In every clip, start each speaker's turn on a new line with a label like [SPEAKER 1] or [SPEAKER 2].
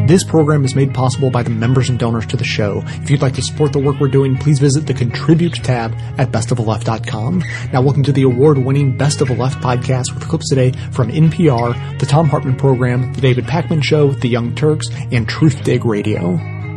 [SPEAKER 1] This program is made possible by the members and donors to the show. If you'd like to support the work we're doing, please visit the Contribute tab at bestoftheleft.com. Now welcome to the award-winning Best of the Left podcast with clips today from NPR, the Thom Hartmann Program, the David Pakman Show, the Young Turks, and Truth Dig Radio.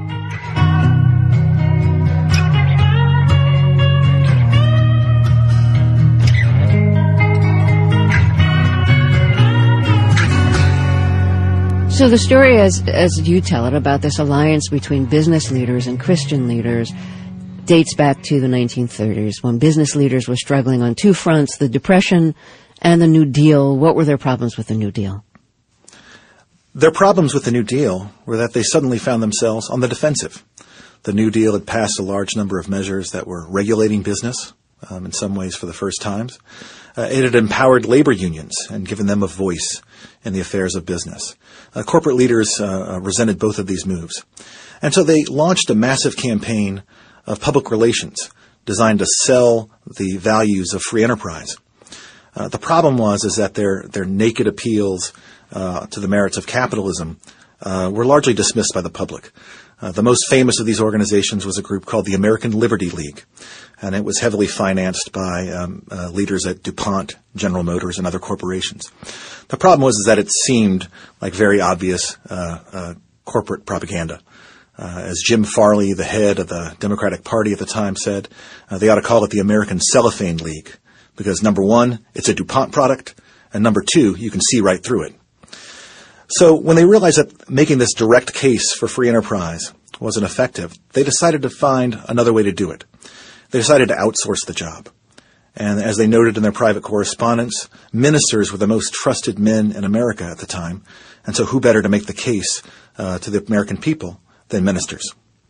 [SPEAKER 2] So the story, as you tell it, about this alliance between business leaders and Christian leaders dates back to the 1930s, when business leaders were struggling on two fronts, the Depression and the New Deal. What were their problems with the New Deal?
[SPEAKER 3] Their problems with the New Deal were that they suddenly found themselves on the defensive. The New Deal had passed a large number of measures that were regulating business, in some ways for the first times. It had empowered labor unions and given them a voice in the affairs of business. Corporate leaders resented both of these moves. And so they launched a massive campaign of public relations designed to sell the values of free enterprise. The problem is that their naked appeals to the merits of capitalism were largely dismissed by the public. The most famous of these organizations was a group called the American Liberty League, and it was heavily financed by leaders at DuPont, General Motors, and other corporations. The problem was that it seemed like very obvious corporate propaganda. As Jim Farley, the head of the Democratic Party at the time, said, they ought to call it the American Cellophane League, because number one, it's a DuPont product, and number two, you can see right through it. So when they realized that making this direct case for free enterprise wasn't effective, they decided to find another way to do it. They decided to outsource the job. And as they noted in their private correspondence, ministers were the most trusted men in America at the time. And so who better to make the case to the American people than ministers?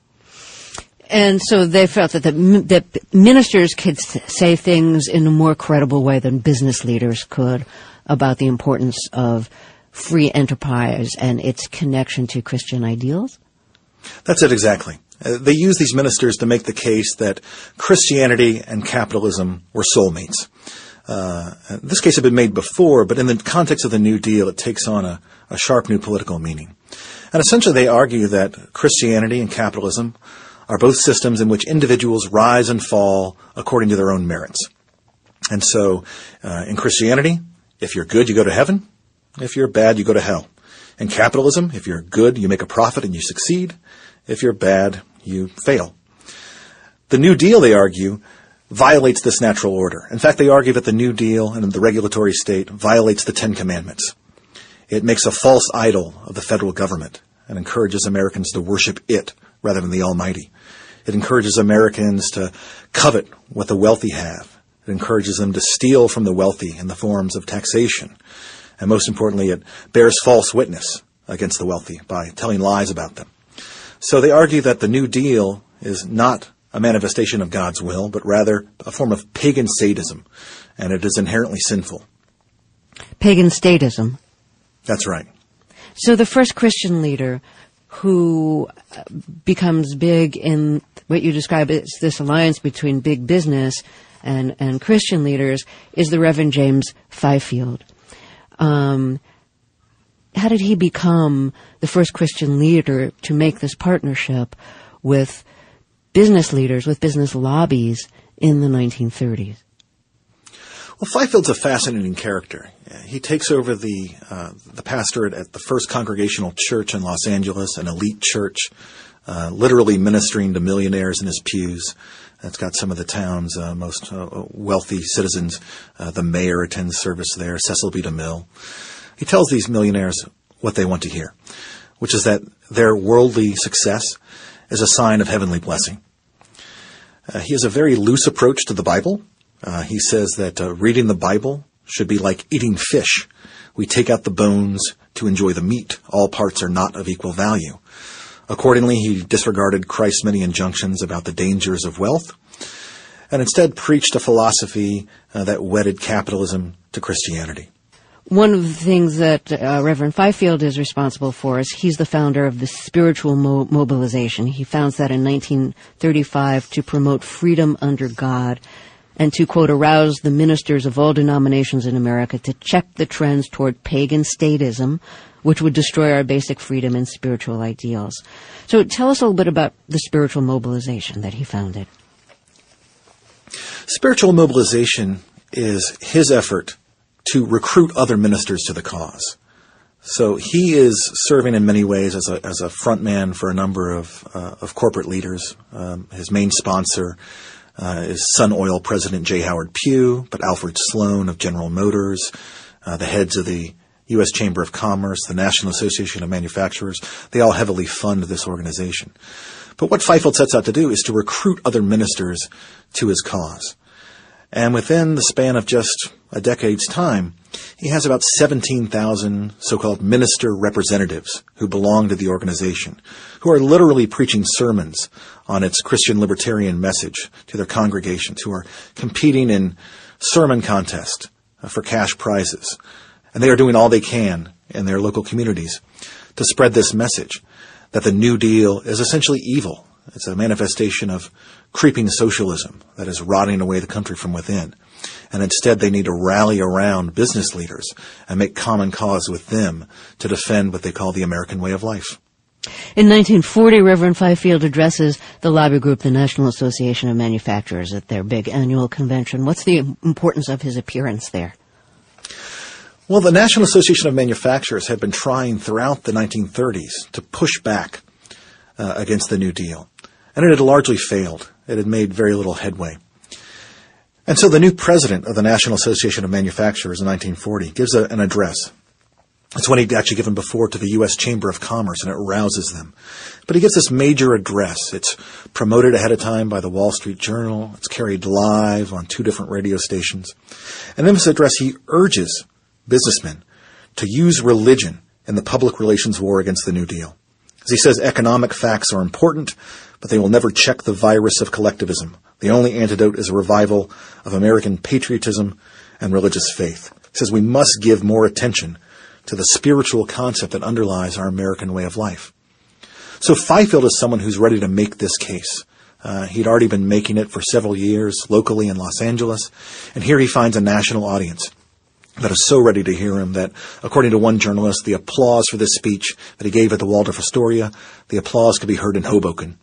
[SPEAKER 2] And so they felt that that ministers could say things in a more credible way than business leaders could about the importance of free enterprise and its connection to Christian ideals?
[SPEAKER 3] That's it exactly. They used these ministers to make the case that Christianity and capitalism were soulmates. This case had been made before, but in the context of the New Deal, it takes on a sharp new political meaning. And essentially they argue that Christianity and capitalism are both systems in which individuals rise and fall according to their own merits. And so in Christianity, if you're good, you go to heaven. If you're bad, you go to hell. In capitalism, if you're good, you make a profit and you succeed. If you're bad, you fail. The New Deal, they argue, violates this natural order. In fact, they argue that the New Deal and the regulatory state violates the Ten Commandments. It makes a false idol of the federal government and encourages Americans to worship it rather than the Almighty. It encourages Americans to covet what the wealthy have. It encourages them to steal from the wealthy in the forms of taxation. And most importantly, it bears false witness against the wealthy by telling lies about them. So they argue that the New Deal is not a manifestation of God's will, but rather a form of pagan statism, and it is inherently sinful.
[SPEAKER 2] Pagan statism.
[SPEAKER 3] That's right.
[SPEAKER 2] So the first Christian leader who becomes big in what you describe as this alliance between big business and Christian leaders is the Reverend James Fifield. How did he become the first Christian leader to make this partnership with business leaders, with business lobbies in the 1930s?
[SPEAKER 3] Well, Fifield's a fascinating character. He takes over the pastorate at the First Congregational Church in Los Angeles, an elite church, literally ministering to millionaires in his pews. That's got some of the town's most wealthy citizens. The mayor attends service there, Cecil B. DeMille. He tells these millionaires what they want to hear, which is that their worldly success is a sign of heavenly blessing. He has a very loose approach to the Bible. He says that reading the Bible should be like eating fish. We take out the bones to enjoy the meat. All parts are not of equal value. Accordingly, he disregarded Christ's many injunctions about the dangers of wealth and instead preached a philosophy that wedded capitalism to Christianity.
[SPEAKER 2] One of the things that Reverend Fifield is responsible for is he's the founder of the Spiritual Mobilization. He founds that in 1935 to promote freedom under God and to, quote, arouse the ministers of all denominations in America to check the trends toward pagan statism, which would destroy our basic freedom and spiritual ideals. So tell us a little bit about the spiritual mobilization that he founded.
[SPEAKER 3] Spiritual mobilization is his effort to recruit other ministers to the cause. So he is serving in many ways as a front man for a number of corporate leaders. His main sponsor is Sun Oil President J. Howard Pugh, but Alfred Sloan of General Motors, the heads of the U.S. Chamber of Commerce, the National Association of Manufacturers, they all heavily fund this organization. But what Fifield sets out to do is to recruit other ministers to his cause. And within the span of just a decade's time, he has about 17,000 so-called minister representatives who belong to the organization, who are literally preaching sermons on its Christian libertarian message to their congregations, who are competing in sermon contests for cash prizes. And they are doing all they can in their local communities to spread this message that the New Deal is essentially evil. It's a manifestation of creeping socialism that is rotting away the country from within. And instead they need to rally around business leaders and make common cause with them to defend what they call the American way of life.
[SPEAKER 2] In 1940, Reverend Fifield addresses the lobby group, the National Association of Manufacturers, at their big annual convention. What's the importance of his appearance there?
[SPEAKER 3] Well, the National Association of Manufacturers had been trying throughout the 1930s to push back against the New Deal. And it had largely failed. It had made very little headway. And so the new president of the National Association of Manufacturers in 1940 gives an address. It's one he'd actually given before to the U.S. Chamber of Commerce, and it rouses them. But he gives this major address. It's promoted ahead of time by the Wall Street Journal. It's carried live on 2 different radio stations. And in this address, he urges businessmen to use religion in the public relations war against the New Deal. As he says, economic facts are important, but they will never check the virus of collectivism. The only antidote is a revival of American patriotism and religious faith. He says we must give more attention to the spiritual concept that underlies our American way of life. So Fifield is someone who's ready to make this case. He'd already been making it for several years locally in Los Angeles, and here he finds a national audience that is so ready to hear him that, according to one journalist, the applause for this speech that he gave at the Waldorf Astoria, the applause could be heard in Hoboken.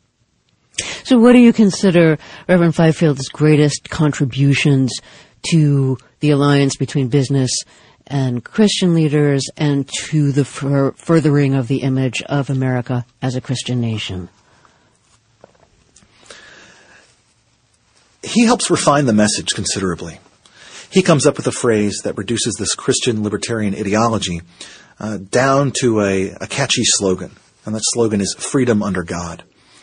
[SPEAKER 2] So what do you consider Reverend Fifield's greatest contributions to the alliance between business and Christian leaders and to the furthering of the image of America as a Christian nation?
[SPEAKER 3] He helps refine the message considerably. He comes up with a phrase that reduces this Christian libertarian ideology down to a catchy slogan, and that slogan is freedom under God,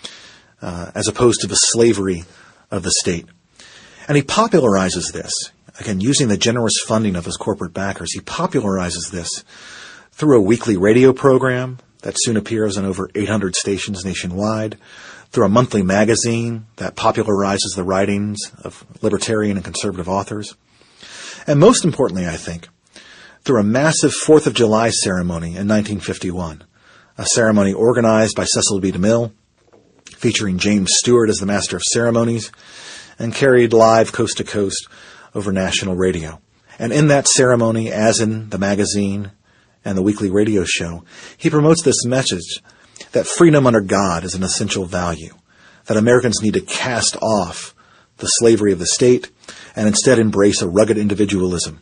[SPEAKER 3] as opposed to the slavery of the state. And he popularizes this, again, using the generous funding of his corporate backers. He popularizes this through a weekly radio program that soon appears on over 800 stations nationwide, through a monthly magazine that popularizes the writings of libertarian and conservative authors, and most importantly, I think, through a massive 4th of July ceremony in 1951, a ceremony organized by Cecil B. DeMille, featuring James Stewart as the master of ceremonies, and carried live coast to coast over national radio. And in that ceremony, as in the magazine and the weekly radio show, he promotes this message that freedom under God is an essential value, that Americans need to cast off the slavery of the state and instead embrace a rugged individualism.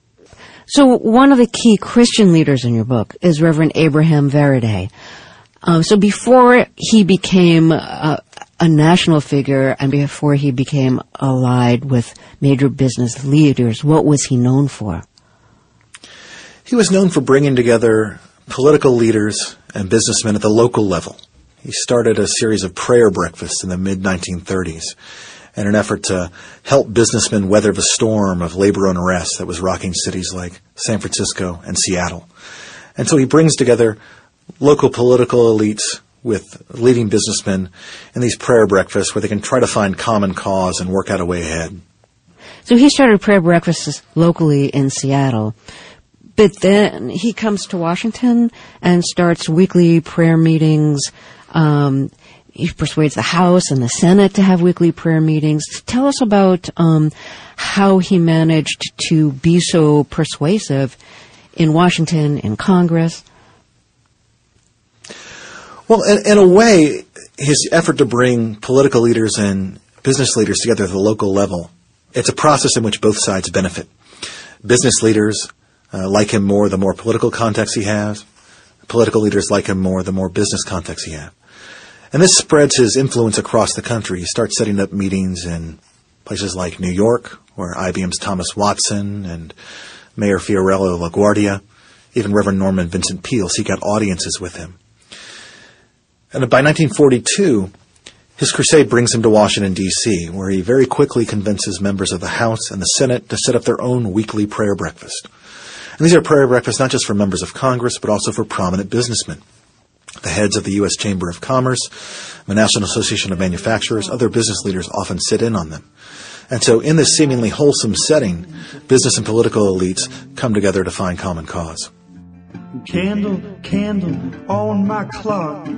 [SPEAKER 2] So one of the key Christian leaders in your book is Reverend Abraham Vereide. So before he became a national figure and before he became allied with major business leaders, what was he known for?
[SPEAKER 3] He was known for bringing together political leaders and businessmen at the local level. He started a series of prayer breakfasts in the mid-1930s in an effort to help businessmen weather the storm of labor unrest that was rocking cities like San Francisco and Seattle. And so he brings together local political elites with leading businessmen in these prayer breakfasts where they can try to find common cause and work out a way ahead.
[SPEAKER 2] So he started prayer breakfasts locally in Seattle, but then he comes to Washington and starts weekly prayer meetings. He persuades the House and the Senate to have weekly prayer meetings. Tell us about how he managed to be so persuasive in Washington, in Congress,
[SPEAKER 3] Well, in a way, his effort to bring political leaders and business leaders together at the local level, it's a process in which both sides benefit. Business leaders like him more the more political contacts he has. Political leaders like him more the more business contacts he has. And this spreads his influence across the country. He starts setting up meetings in places like New York, where IBM's Thomas Watson and Mayor Fiorello LaGuardia, even Reverend Norman Vincent Peale, seek out audiences with him. And by 1942, his crusade brings him to Washington, D.C., where he very quickly convinces members of the House and the Senate to set up their own weekly prayer breakfast. And these are prayer breakfasts not just for members of Congress, but also for prominent businessmen. The heads of the U.S. Chamber of Commerce, the National Association of Manufacturers, other business leaders often sit in on them. And so in this seemingly wholesome setting, business and political elites come together to find common cause.
[SPEAKER 4] Candle, candle on my clock.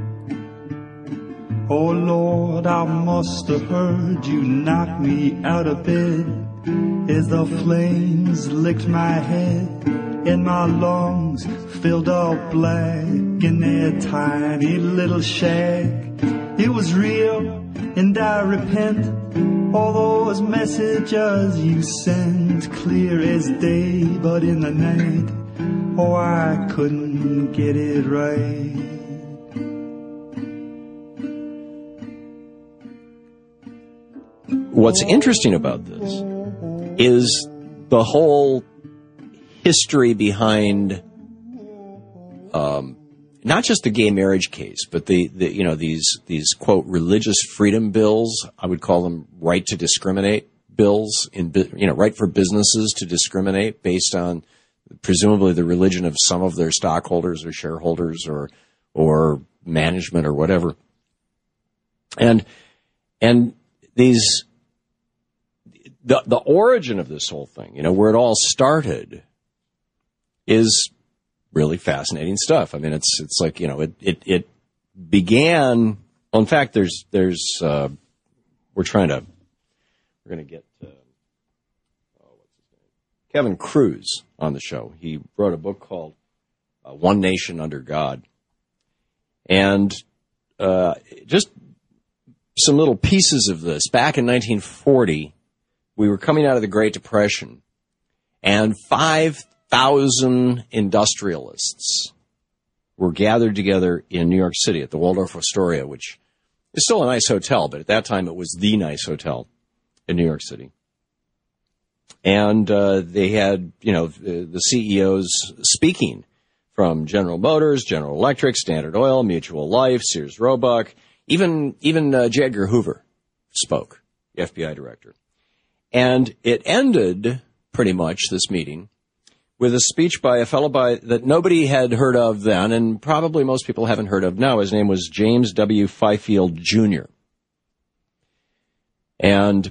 [SPEAKER 4] Oh Lord, I must have heard you knock me out of bed as the flames licked my head and my lungs filled all black in their tiny little shack. It was real and I repent all those messages you sent, clear as day but in the night, oh I couldn't get it right.
[SPEAKER 5] What's interesting about this is the whole history behind not just the gay marriage case, but the these quote religious freedom bills. I would call them right to discriminate bills, right for businesses to discriminate based on presumably the religion of some of their stockholders or shareholders or management or whatever. And these the origin of this whole thing, where it all started, is really fascinating stuff. I mean, it's like, it began. Well, in fact, there's we're going to get Kevin Kruse on the show. He wrote a book called One Nation Under God, and just some little pieces of this. Back in 1940, we were coming out of the Great Depression, and 5,000 industrialists were gathered together in New York City at the Waldorf Astoria, which is still a nice hotel, but at that time it was the nice hotel in New York City. And they had, the CEOs speaking from General Motors, General Electric, Standard Oil, Mutual Life, Sears Roebuck. Even J. Edgar Hoover spoke, the FBI director. And it ended, pretty much, this meeting, with a speech by a fellow that nobody had heard of then, and probably most people haven't heard of now. His name was James W. Fifield, Jr. And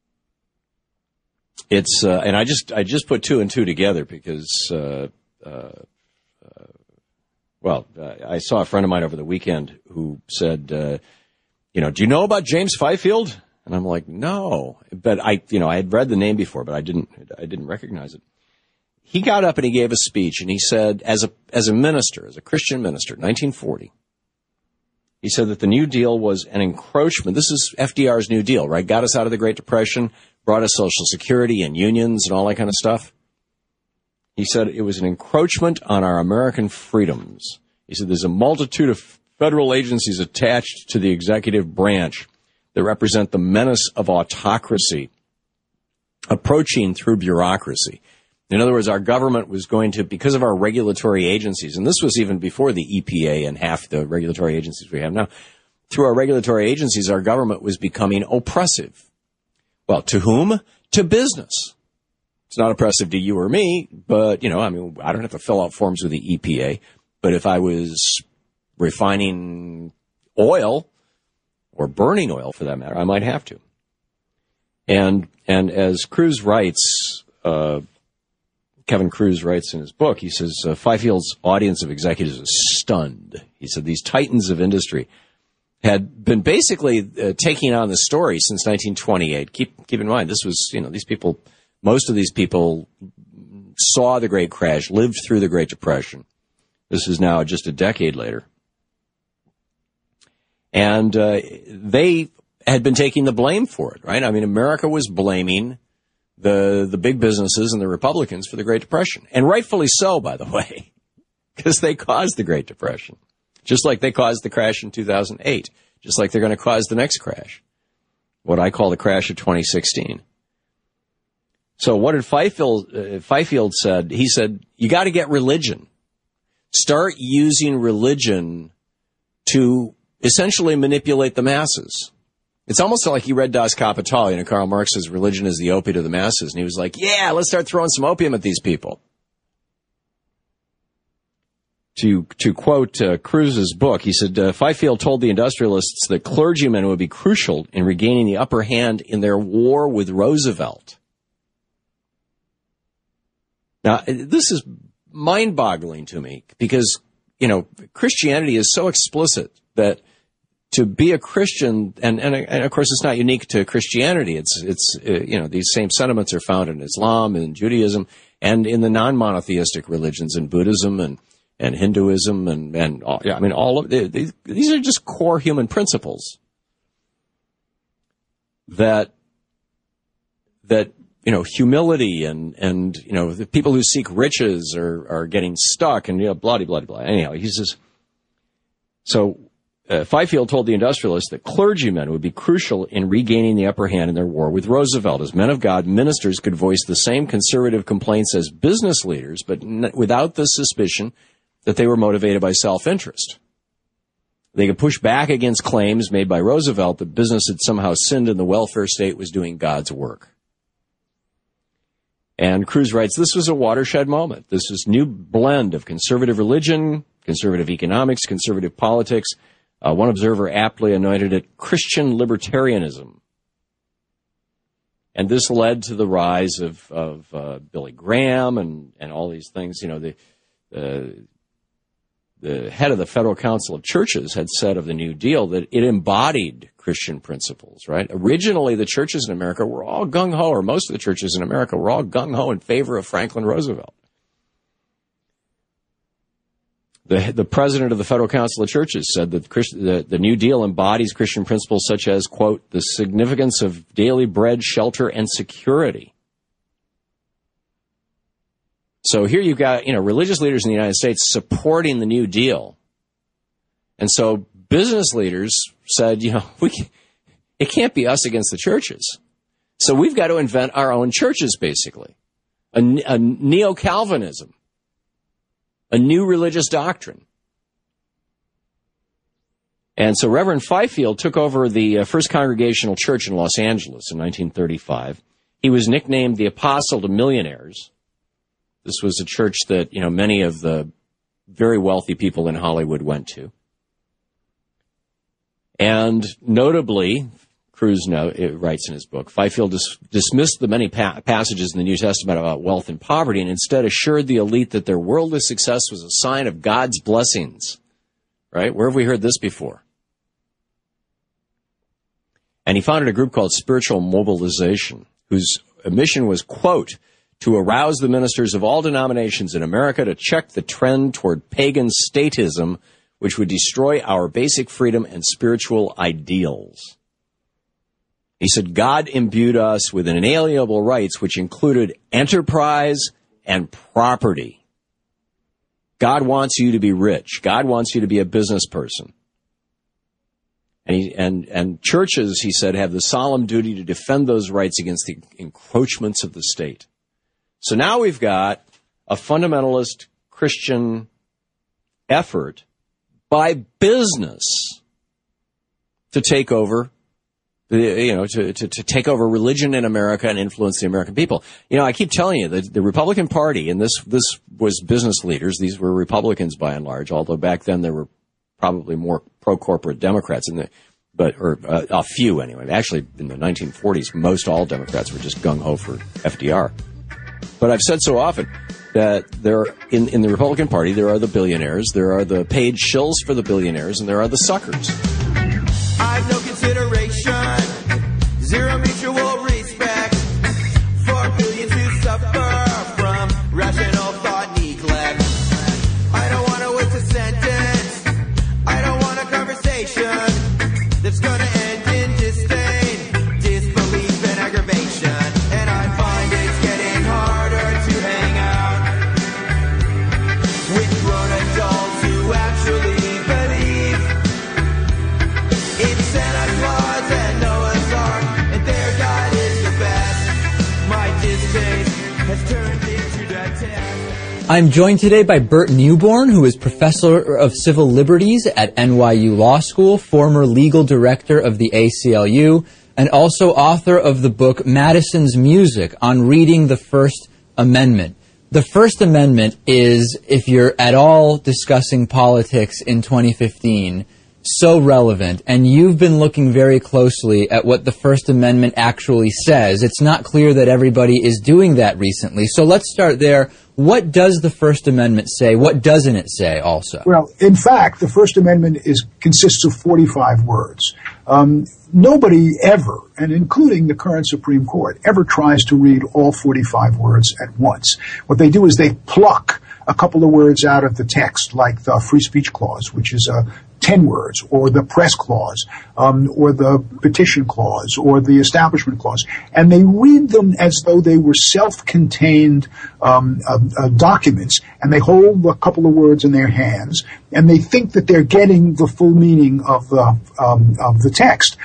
[SPEAKER 5] it's and I just put two and two together because I saw a friend of mine over the weekend who said, do you know about James Fifield? And I'm like, no, but I had read the name before, but I didn't recognize it. He got up and he gave a speech, and he said, as a minister, as a Christian minister, 1940, he said that the New Deal was an encroachment. This is FDR's New Deal, right? Got us out of the Great Depression, brought us Social Security and unions and all that kind of stuff. He said it was an encroachment on our American freedoms. He said there's a multitude of federal agencies attached to the executive branch that represent the menace of autocracy approaching through bureaucracy. In other words, our government was going to, because of our regulatory agencies, and this was even before the EPA and half the regulatory agencies we have now, through our regulatory agencies, our government was becoming oppressive. Well, to whom? To business. It's not oppressive to you or me, but, I don't have to fill out forms with the EPA. But if I was refining oil, or burning oil for that matter, I might have to. And as Kruse writes, Kevin Kruse writes in his book, he says, Fifield's audience of executives is stunned. He said these titans of industry had been basically taking on the story since 1928. Keep in mind, this was, these people, most of these people saw the Great Crash, lived through the Great Depression. This is now just a decade later. And they had been taking the blame for it, right? I mean, America was blaming the big businesses and the Republicans for the Great Depression. And rightfully so, by the way, because they caused the Great Depression. Just like they caused the crash in 2008. Just like they're going to cause the next crash. What I call the crash of 2016. So what did Fifield said? He said, you got to get religion. Start using religion to essentially manipulate the masses. It's almost like he read Das Kapital, Karl Marx's Religion is the Opiate of the Masses. And he was like, yeah, let's start throwing some opium at these people. To quote Cruz's book, he said, Fifield told the industrialists that clergymen would be crucial in regaining the upper hand in their war with Roosevelt. Now, this is mind-boggling to me because, Christianity is so explicit that to be a Christian, and of course it's not unique to Christianity. It's these same sentiments are found in Islam and Judaism and in the non-monotheistic religions in Buddhism and Hinduism and all of these are just core human principles that humility and the people who seek riches are getting stuck and blah blah blah. Anyhow, he says so. Fifield told the industrialists that clergymen would be crucial in regaining the upper hand in their war with Roosevelt. As men of God, ministers could voice the same conservative complaints as business leaders, but without the suspicion that they were motivated by self-interest. They could push back against claims made by Roosevelt that business had somehow sinned and the welfare state was doing God's work. And Cruz writes, this was a watershed moment. This was new blend of conservative religion, conservative economics, conservative politics. One observer aptly anointed it Christian libertarianism. And this led to the rise of Billy Graham and all these things. The head of the Federal Council of Churches had said of the New Deal that it embodied Christian principles, right? Originally, the churches in America were all gung-ho, or most of the churches in America were all gung-ho in favor of Franklin Roosevelt. The president of the Federal Council of Churches said that the New Deal embodies Christian principles such as, quote, the significance of daily bread, shelter, and security. So here you've got, religious leaders in the United States supporting the New Deal. And so business leaders said, it can't be us against the churches. So we've got to invent our own churches, basically. A neo-Calvinism. A new religious doctrine. And so Reverend Fifield took over the First Congregational Church in Los Angeles in 1935. He was nicknamed the Apostle to Millionaires. This was a church that, many of the very wealthy people in Hollywood went to. And notably, Cruz writes in his book, Fifield dismissed the many passages in the New Testament about wealth and poverty and instead assured the elite that their worldly success was a sign of God's blessings. Right? Where have we heard this before? And he founded a group called Spiritual Mobilization, whose mission was, quote, to arouse the ministers of all denominations in America to check the trend toward pagan statism, which would destroy our basic freedom and spiritual ideals. He said, God imbued us with inalienable rights, which included enterprise and property. God wants you to be rich. God wants you to be a business person. And churches, he said, have the solemn duty to defend those rights against the encroachments of the state. So now we've got a fundamentalist Christian effort by business to take over, to take over religion in America and influence the American people. I keep telling you that the Republican Party, and this was business leaders, these were Republicans by and large, although back then there were probably more pro-corporate Democrats or a few anyway. Actually, in the 1940s, most all Democrats were just gung-ho for FDR. But I've said so often that in the Republican Party, there are the billionaires, there are the paid shills for the billionaires, and there are the suckers.
[SPEAKER 6] I've no consideration, zero mutual respect, for billions who suffer from rational thought neglect. I don't want to waste a sentence, I don't want a conversation
[SPEAKER 7] I'm joined today by Bert Newborn, who is Professor of Civil Liberties at NYU Law School, former legal director of the ACLU, and also author of the book Madison's Music on Reading the First Amendment. The First Amendment is, if you're at all discussing politics in 2015, so relevant, and you've been looking very closely at what the First Amendment actually says. It's not clear that everybody is doing that recently. So let's start there. What does the First Amendment say? What doesn't it say also?
[SPEAKER 8] Well, in fact, the First Amendment consists of 45 words. Nobody ever, and including the current Supreme Court, ever tries to read all 45 words at once. What they do is they pluck a couple of words out of the text, like the Free Speech Clause, which is 10 words, or the Press Clause, or the Petition Clause, or the Establishment Clause, and they read them as though they were self-contained documents, and they hold a couple of words in their hands, and they think that they're getting the full meaning of the text.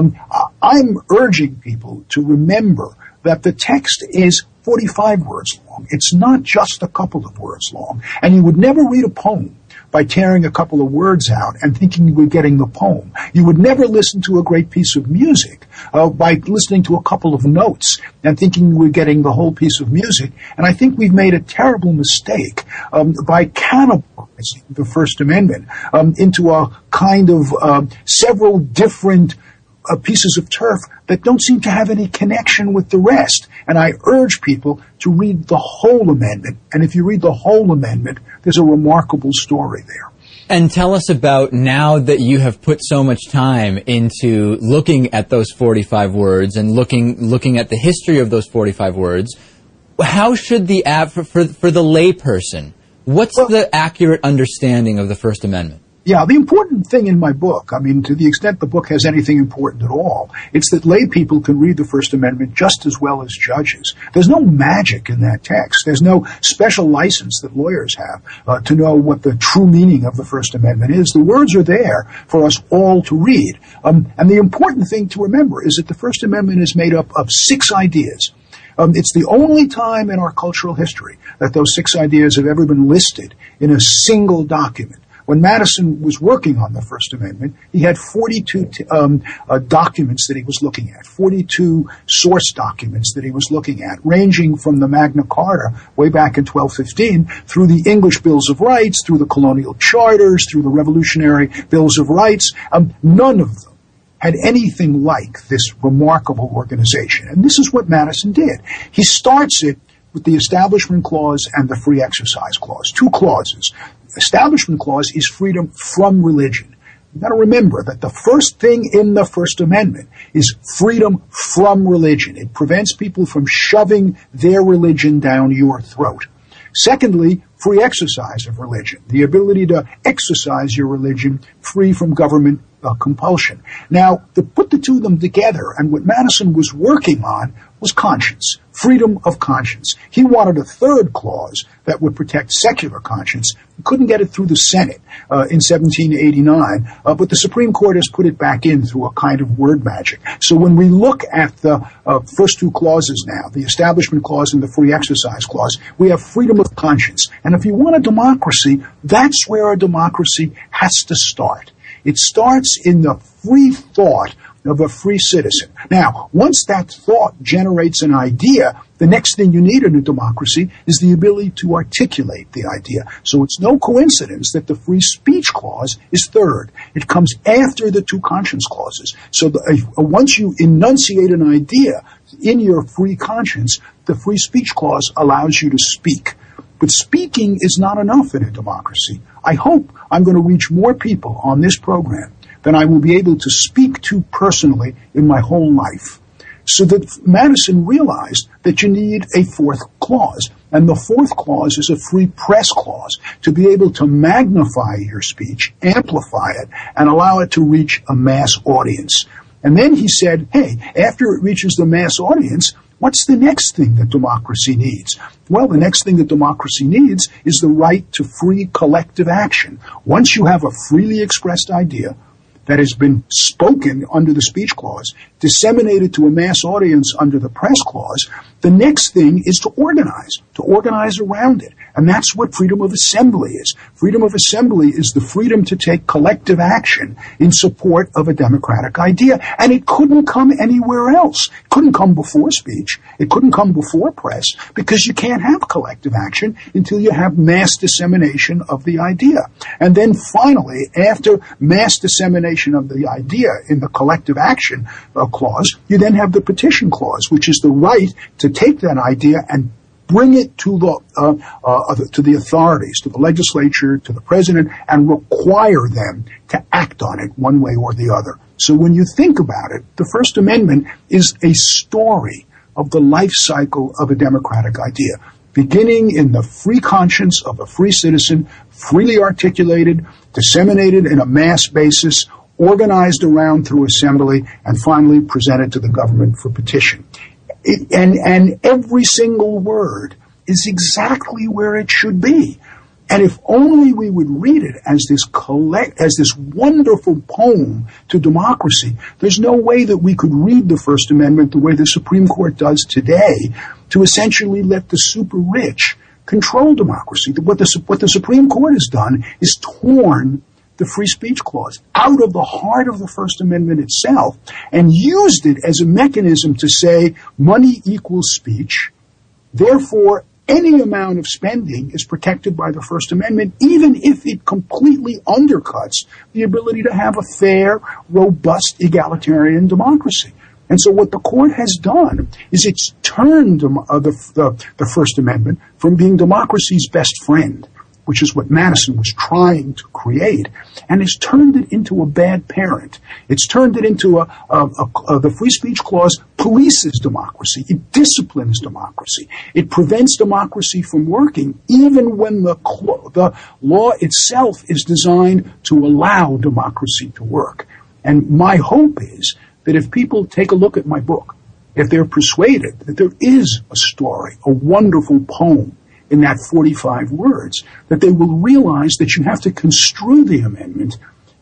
[SPEAKER 8] I'm urging people to remember that the text is 45 words long. It's not just a couple of words long. And you would never read a poem by tearing a couple of words out and thinking you were getting the poem. You would never listen to a great piece of music by listening to a couple of notes and thinking you were getting the whole piece of music. And I think we've made a terrible mistake by cannibalizing the First Amendment into a kind of several different pieces of turf that don't seem to have any connection with the rest. And I urge people to read the whole amendment. And if you read the whole amendment, there's a remarkable story there.
[SPEAKER 7] And tell us about, now that you have put so much time into looking at those 45 words and looking at the history of those 45 words, how should the for the layperson, what's the accurate understanding of the First Amendment?
[SPEAKER 8] Yeah, the important thing in my book, I mean, to the extent the book has anything important at all, it's that lay people can read the First Amendment just as well as judges. There's no magic in that text. There's no special license that lawyers have to know what the true meaning of the First Amendment is. The words are there for us all to read. And the important thing to remember is that the First Amendment is made up of 6 ideas. It's the only time in our cultural history that those 6 ideas have ever been listed in a single document. When Madison was working on the First Amendment, he had 42 documents that he was looking at, 42 source documents that he was looking at, ranging from the Magna Carta way back in 1215 through the English Bills of Rights, through the colonial charters, through the Revolutionary Bills of Rights. None of them had anything like this remarkable organization. And this is what Madison did. He starts it with the Establishment Clause and the Free Exercise Clause, 2 clauses. Establishment Clause is freedom from religion. You've got to remember that the first thing in the First Amendment is freedom from religion. It prevents people from shoving their religion down your throat. Secondly, free exercise of religion, the ability to exercise your religion free from government compulsion. Now, to put the two of them together, and what Madison was working on was conscience, freedom of conscience. He wanted a third clause that would protect secular conscience. He couldn't get it through the Senate in 1789, but the Supreme Court has put it back in through a kind of word magic. So when we look at the first 2 clauses now, the Establishment Clause and the Free Exercise Clause, we have freedom of conscience. And if you want a democracy, that's where a democracy has to start. It starts in the free thought of a free citizen. Now, once that thought generates an idea, the next thing you need in a democracy is the ability to articulate the idea. So it's no coincidence that the Free Speech Clause is third. It comes after the 2 conscience clauses. So once you enunciate an idea in your free conscience, the Free Speech Clause allows you to speak. But speaking is not enough in a democracy. I hope I'm going to reach more people on this program than I will be able to speak to personally in my whole life. So that Madison realized that you need a 4th clause. And the 4th clause is a free press clause to be able to magnify your speech, amplify it, and allow it to reach a mass audience. And then he said, hey, after it reaches the mass audience, what's the next thing that democracy needs? Well, the next thing that democracy needs is the right to free collective action. Once you have a freely expressed idea that has been spoken under the Speech Clause, disseminated to a mass audience under the Press Clause, the next thing is to organize around it. And that's what freedom of assembly is. Freedom of assembly is the freedom to take collective action in support of a democratic idea. And it couldn't come anywhere else. It couldn't come before speech. It couldn't come before press, because you can't have collective action until you have mass dissemination of the idea. And then finally, after mass dissemination of the idea in the collective action clause, you then have the petition clause, which is the right to take that idea and bring it to the authorities, to the legislature, to the president, and require them to act on it one way or the other. So when you think about it, the First Amendment is a story of the life cycle of a democratic idea, beginning in the free conscience of a free citizen, freely articulated, disseminated in a mass basis, organized around through assembly, and finally presented to the government for petition. And every single word is exactly where it should be. And if only we would read it as this wonderful poem to democracy, there's no way that we could read the First Amendment the way the Supreme Court does today, to essentially let the super rich control democracy. What the Supreme Court has done is torn the free speech clause out of the heart of the First Amendment itself and used it as a mechanism to say money equals speech. Therefore, any amount of spending is protected by the First Amendment, even if it completely undercuts the ability to have a fair, robust, egalitarian democracy. And so what the court has done is it's turned the First Amendment from being democracy's best friend, which is what Madison was trying to create, and has turned it into a bad parent. It's turned it into the free speech clause polices democracy. It disciplines democracy. It prevents democracy from working, even when the law itself is designed to allow democracy to work. And my hope is that if people take a look at my book, if they're persuaded that there is a story, a wonderful poem, in that 45 words, that they will realize that you have to construe the amendment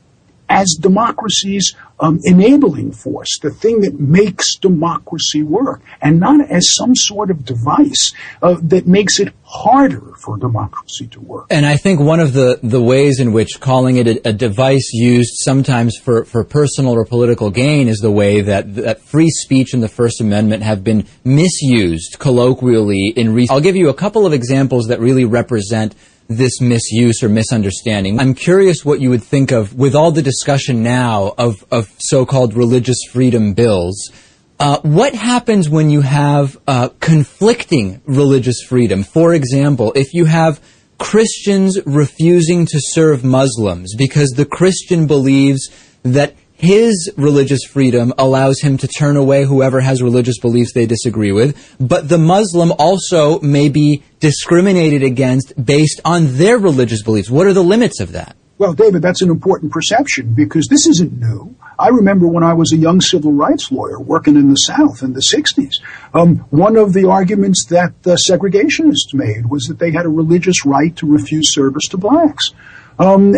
[SPEAKER 8] as democracy's enabling force, the thing that makes democracy work, and not as some sort of device that makes it harder for democracy to work.
[SPEAKER 7] And I think one of the ways in which calling it a device used sometimes for personal or political gain is the way that free speech and the First Amendment have been misused colloquially in recent. I'll give you a couple of examples that really represent this misuse or misunderstanding. I'm curious what you would think of, with all the discussion now of so-called religious freedom bills, what happens when you have conflicting religious freedom? For example, if you have Christians refusing to serve Muslims because the Christian believes that his religious freedom allows him to turn away whoever has religious beliefs they disagree with, but the Muslim also may be discriminated against based on their religious beliefs. What are the limits of that?
[SPEAKER 8] Well, David, that's an important perception, because this isn't new. I remember when I was a young civil rights lawyer working in the South in the 60s, one of the arguments that the segregationists made was that they had a religious right to refuse service to blacks. And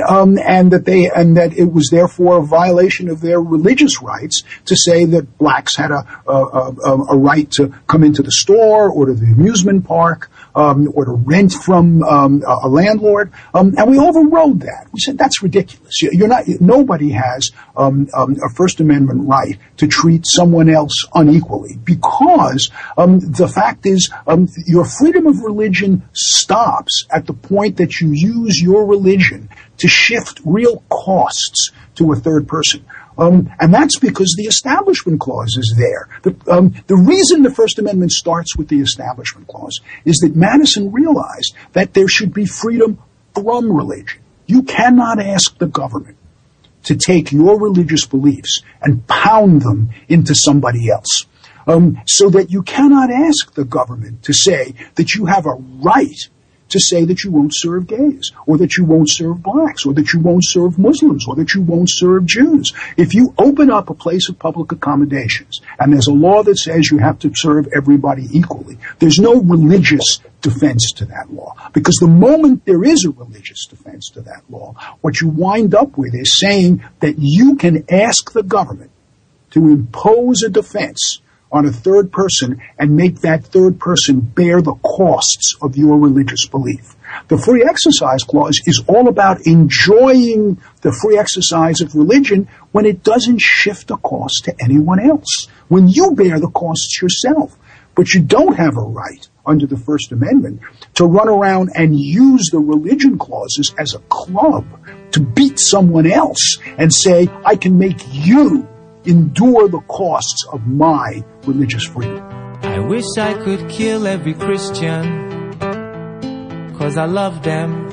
[SPEAKER 8] that it was therefore a violation of their religious rights to say that blacks had a right to come into the store or to the amusement park, or to rent from a landlord, and we overrode that. We said that's ridiculous. Nobody has a First Amendment right to treat someone else unequally, because the fact is your freedom of religion stops at the point that you use your religion to shift real costs to a third person. And that's because the Establishment Clause is there. The reason the First Amendment starts with the Establishment Clause is that Madison realized that there should be freedom from religion. You cannot ask the government to take your religious beliefs and pound them into somebody else. So that you cannot ask the government to say that you have a right to say that you won't serve gays, or that you won't serve blacks, or that you won't serve Muslims, or that you won't serve Jews. If you open up a place of public accommodations, and there's a law that says you have to serve everybody equally, there's no religious defense to that law. Because the moment there is a religious defense to that law, what you wind up with is saying that you can ask the government to impose a defense on a third person and make that third person bear the costs of your religious belief. The free exercise clause is all about enjoying the free exercise of religion when it doesn't shift the cost to anyone else, when you bear the costs yourself. But you don't have a right under the First Amendment to run around and use the religion clauses as a club to beat someone else and say, I can make you endure the costs of my religious freedom.
[SPEAKER 9] I wish I could kill every Christian, 'cause I love them,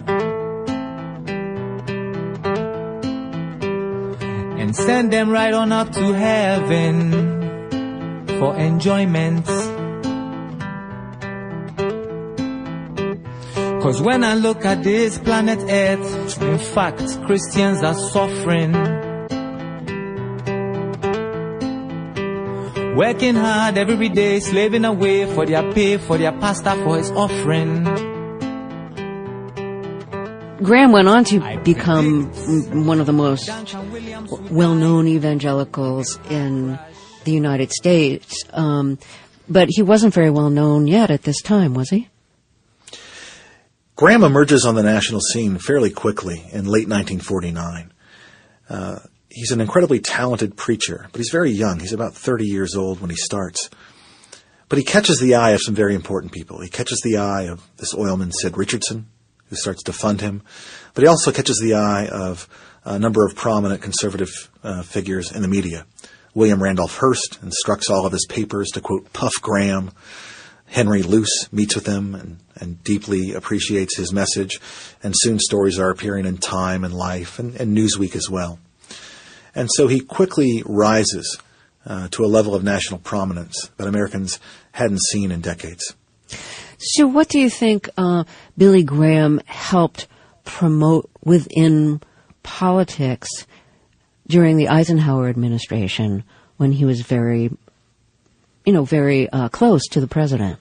[SPEAKER 9] and send them right on up to heaven for enjoyment. 'Cause when I look at this planet Earth, in fact, Christians are suffering, working hard every day, slaving away for their pay, for their pastor, for his offering.
[SPEAKER 2] Graham went on to become one of the most well-known evangelicals in the United States, but he wasn't very well known yet at this time, was he?
[SPEAKER 3] Graham emerges on the national scene fairly quickly in late 1949. He's an incredibly talented preacher, but he's very young. He's about 30 years old when he starts. But he catches the eye of some very important people. He catches the eye of this oilman, Sid Richardson, who starts to fund him. But he also catches the eye of a number of prominent conservative figures in the media. William Randolph Hearst instructs all of his papers to quote Puff Graham. Henry Luce meets with him and deeply appreciates his message, and soon stories are appearing in Time and Life and Newsweek as well. And so he quickly rises to a level of national prominence that Americans hadn't seen in decades.
[SPEAKER 2] So what do you think Billy Graham helped promote within politics during the Eisenhower administration when he was very close to the president?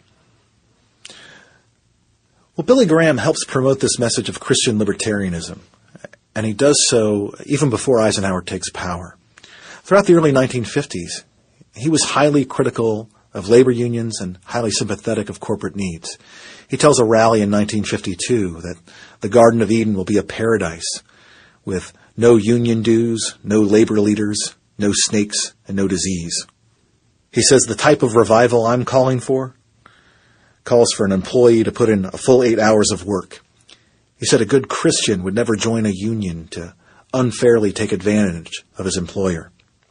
[SPEAKER 3] Well, Billy Graham helps promote this message of Christian libertarianism, and he does so even before Eisenhower takes power. Throughout the early 1950s, he was highly critical of labor unions and highly sympathetic of corporate needs. He tells a rally in 1952 that the Garden of Eden will be a paradise with no union dues, no labor leaders, no snakes, and no disease. He says the type of revival I'm calling for calls for an employee to put in a full 8 hours of work. He said a good Christian would never join a union to unfairly take advantage of his employer.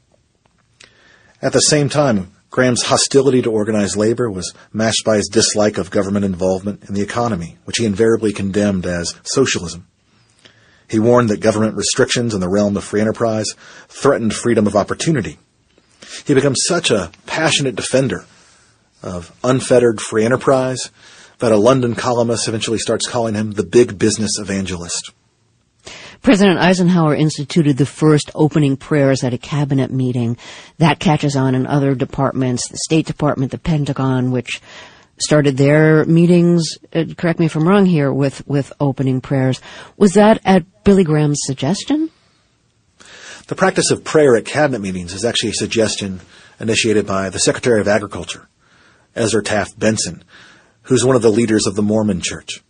[SPEAKER 3] At the same time, Graham's hostility to organized labor was matched by his dislike of government involvement in the economy, which he invariably condemned as socialism. He warned that government restrictions in the realm of free enterprise threatened freedom of opportunity. He becomes such a passionate defender of unfettered free enterprise that a London columnist eventually starts calling him the big business evangelist.
[SPEAKER 2] President Eisenhower instituted the first opening prayers at a cabinet meeting. That catches on in other departments, the State Department, the Pentagon, which started their meetings, correct me if I'm wrong here, with opening prayers. Was that at Billy Graham's suggestion?
[SPEAKER 3] The practice of prayer at cabinet meetings is actually a suggestion initiated by the Secretary of Agriculture, Ezra Taft Benson, who's one of the leaders of the Mormon Church.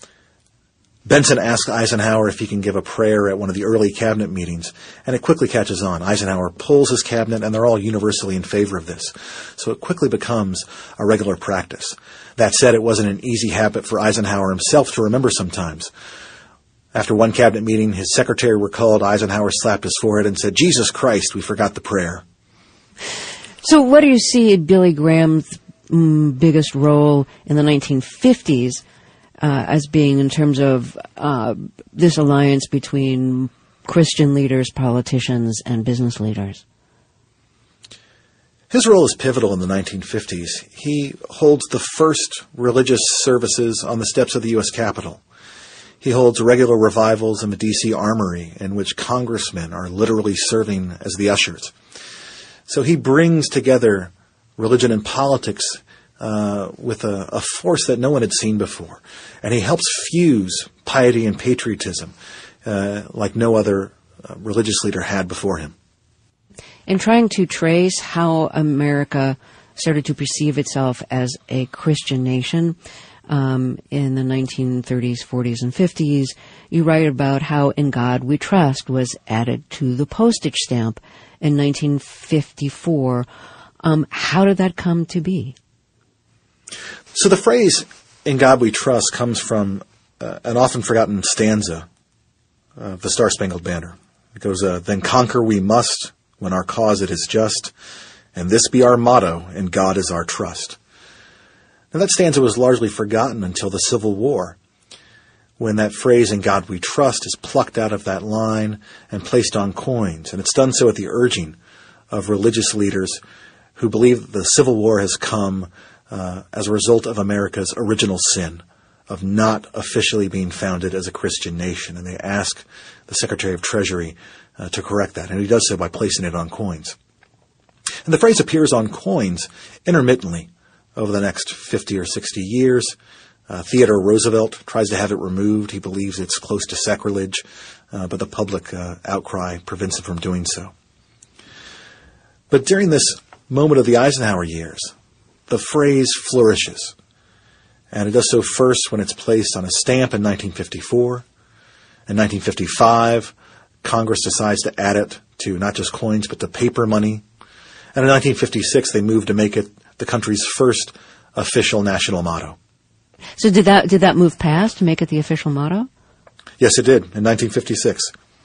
[SPEAKER 3] Benson asked Eisenhower if he can give a prayer at one of the early cabinet meetings, and it quickly catches on. Eisenhower pulls his cabinet, and they're all universally in favor of this. So it quickly becomes a regular practice. That said, it wasn't an easy habit for Eisenhower himself to remember sometimes. After one cabinet meeting, his secretary recalled Eisenhower slapped his forehead and said, "Jesus Christ, we forgot the prayer."
[SPEAKER 2] So what do you see Billy Graham's biggest role in the 1950s as being in terms of this alliance between Christian leaders, politicians, and business leaders?
[SPEAKER 3] His role is pivotal in the 1950s. He holds the first religious services on the steps of the U.S. Capitol. He holds regular revivals in the D.C. Armory in which congressmen are literally serving as the ushers. So he brings together religion and politics with a force that no one had seen before. And he helps fuse piety and patriotism like no other religious leader had before him.
[SPEAKER 2] In trying to trace how America started to perceive itself as a Christian nation in the 1930s, 40s, and 50s. You write about how In God We Trust was added to the postage stamp in 1954. How did that come to be?
[SPEAKER 3] So the phrase, In God We Trust, comes from an often forgotten stanza of the Star-Spangled Banner. It goes, then conquer we must, when our cause it is just, and this be our motto, in God is our trust. Now that stanza was largely forgotten until the Civil War, when that phrase, In God We Trust, is plucked out of that line and placed on coins. And it's done so at the urging of religious leaders who believe the Civil War has come as a result of America's original sin of not officially being founded as a Christian nation. And they ask the Secretary of Treasury to correct that. And he does so by placing it on coins. And the phrase appears on coins intermittently over the next 50 or 60 years. Theodore Roosevelt tries to have it removed. He believes it's close to sacrilege, but the public outcry prevents him from doing so. But during this moment of the Eisenhower years, the phrase flourishes. And it does so first when it's placed on a stamp in 1954. In 1955, Congress decides to add it to not just coins, but to paper money. And in 1956, they moved to make it the country's first official national motto.
[SPEAKER 2] So did that move past to make it the official motto?
[SPEAKER 3] Yes, it did, in 1956.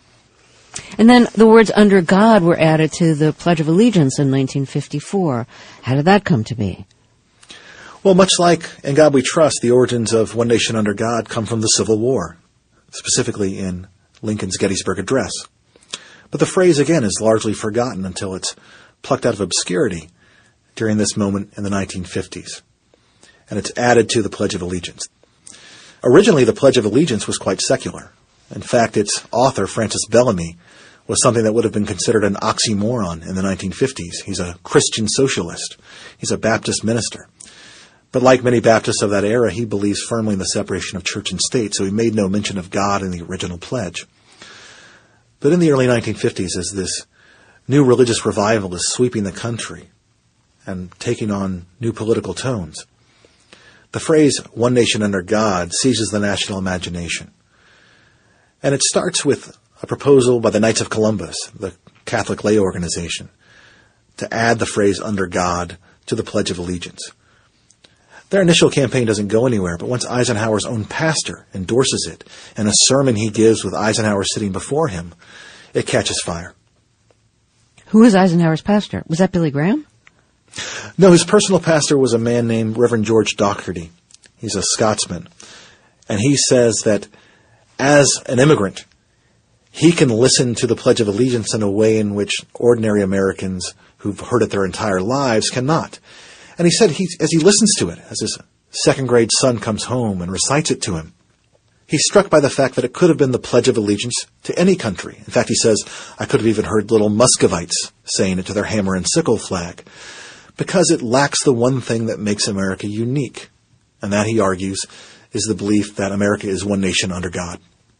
[SPEAKER 2] And then the words under God were added to the Pledge of Allegiance in 1954. How did that come to be?
[SPEAKER 3] Well, much like In God We Trust, the origins of One Nation Under God come from the Civil War, specifically in Lincoln's Gettysburg Address. But the phrase, again, is largely forgotten until it's plucked out of obscurity during this moment in the 1950s. And it's added to the Pledge of Allegiance. Originally, the Pledge of Allegiance was quite secular. In fact, its author, Francis Bellamy, was something that would have been considered an oxymoron in the 1950s. He's a Christian socialist. He's a Baptist minister. But like many Baptists of that era, he believes firmly in the separation of church and state, so he made no mention of God in the original pledge. But in the early 1950s, as this new religious revival is sweeping the country and taking on new political tones, the phrase, One Nation Under God, seizes the national imagination. And it starts with a proposal by the Knights of Columbus, the Catholic lay organization, to add the phrase under God to the Pledge of Allegiance. Their initial campaign doesn't go anywhere, but once Eisenhower's own pastor endorses it, and a sermon he gives with Eisenhower sitting before him, it catches fire.
[SPEAKER 2] Who was Eisenhower's pastor? Was that Billy Graham?
[SPEAKER 3] No, his personal pastor was a man named Reverend George Doherty. He's a Scotsman. And he says that as an immigrant, he can listen to the Pledge of Allegiance in a way in which ordinary Americans who've heard it their entire lives cannot. And he said as he listens to it, as his second-grade son comes home and recites it to him, he's struck by the fact that it could have been the Pledge of Allegiance to any country. In fact, he says, I could have even heard little Muscovites saying it to their hammer and sickle flag, because it lacks the one thing that makes America unique. And that, he argues, is the belief that America is one nation under God.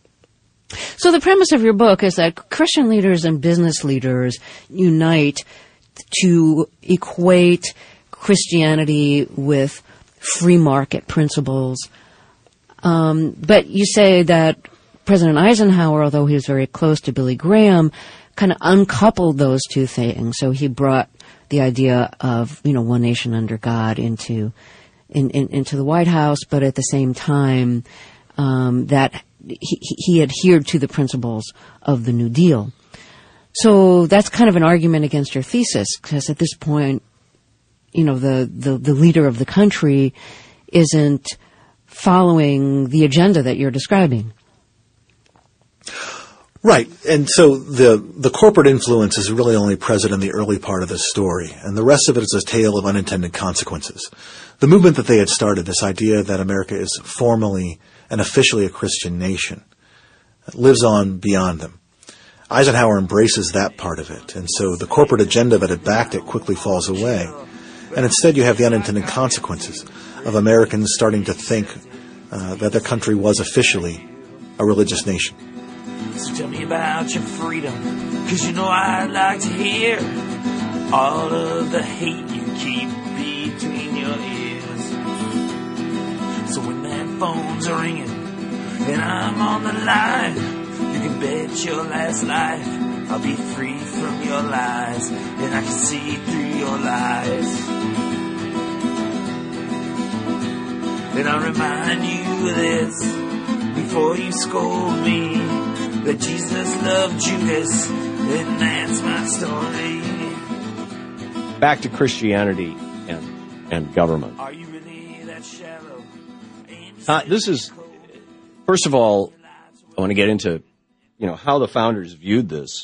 [SPEAKER 2] So the premise of your book is that Christian leaders and business leaders unite to equate Christianity with free market principles. But you say that President Eisenhower, although he was very close to Billy Graham, kind of uncoupled those two things. So he brought the idea of, one nation under God into the White House, but at the same time, that he adhered to the principles of the New Deal. So that's kind of an argument against your thesis, because at this point, the leader of the country isn't following the agenda that you're describing.
[SPEAKER 3] Right. And so the corporate influence is really only present in the early part of the story, and the rest of it is a tale of unintended consequences. The movement that they had started, this idea that America is formally and officially a Christian nation, lives on beyond them. Eisenhower embraces that part of it, and so the corporate agenda that had backed it quickly falls away. And instead you have the unintended consequences of Americans starting to think that their country was officially a religious nation.
[SPEAKER 10] So tell me about your freedom, 'cause I'd like to hear. all of the hate you keep between your ears. So when that phone's ringing and I'm on the line, you can bet your last life I'll be free from your lies, and I can see through your lies. And I'll remind you of this before you scold me, that Jesus loved Judas, and that's my story.
[SPEAKER 5] Back to Christianity and government.
[SPEAKER 10] Are you really that shallow?
[SPEAKER 5] This is, first of all, I want to get into, how the founders viewed this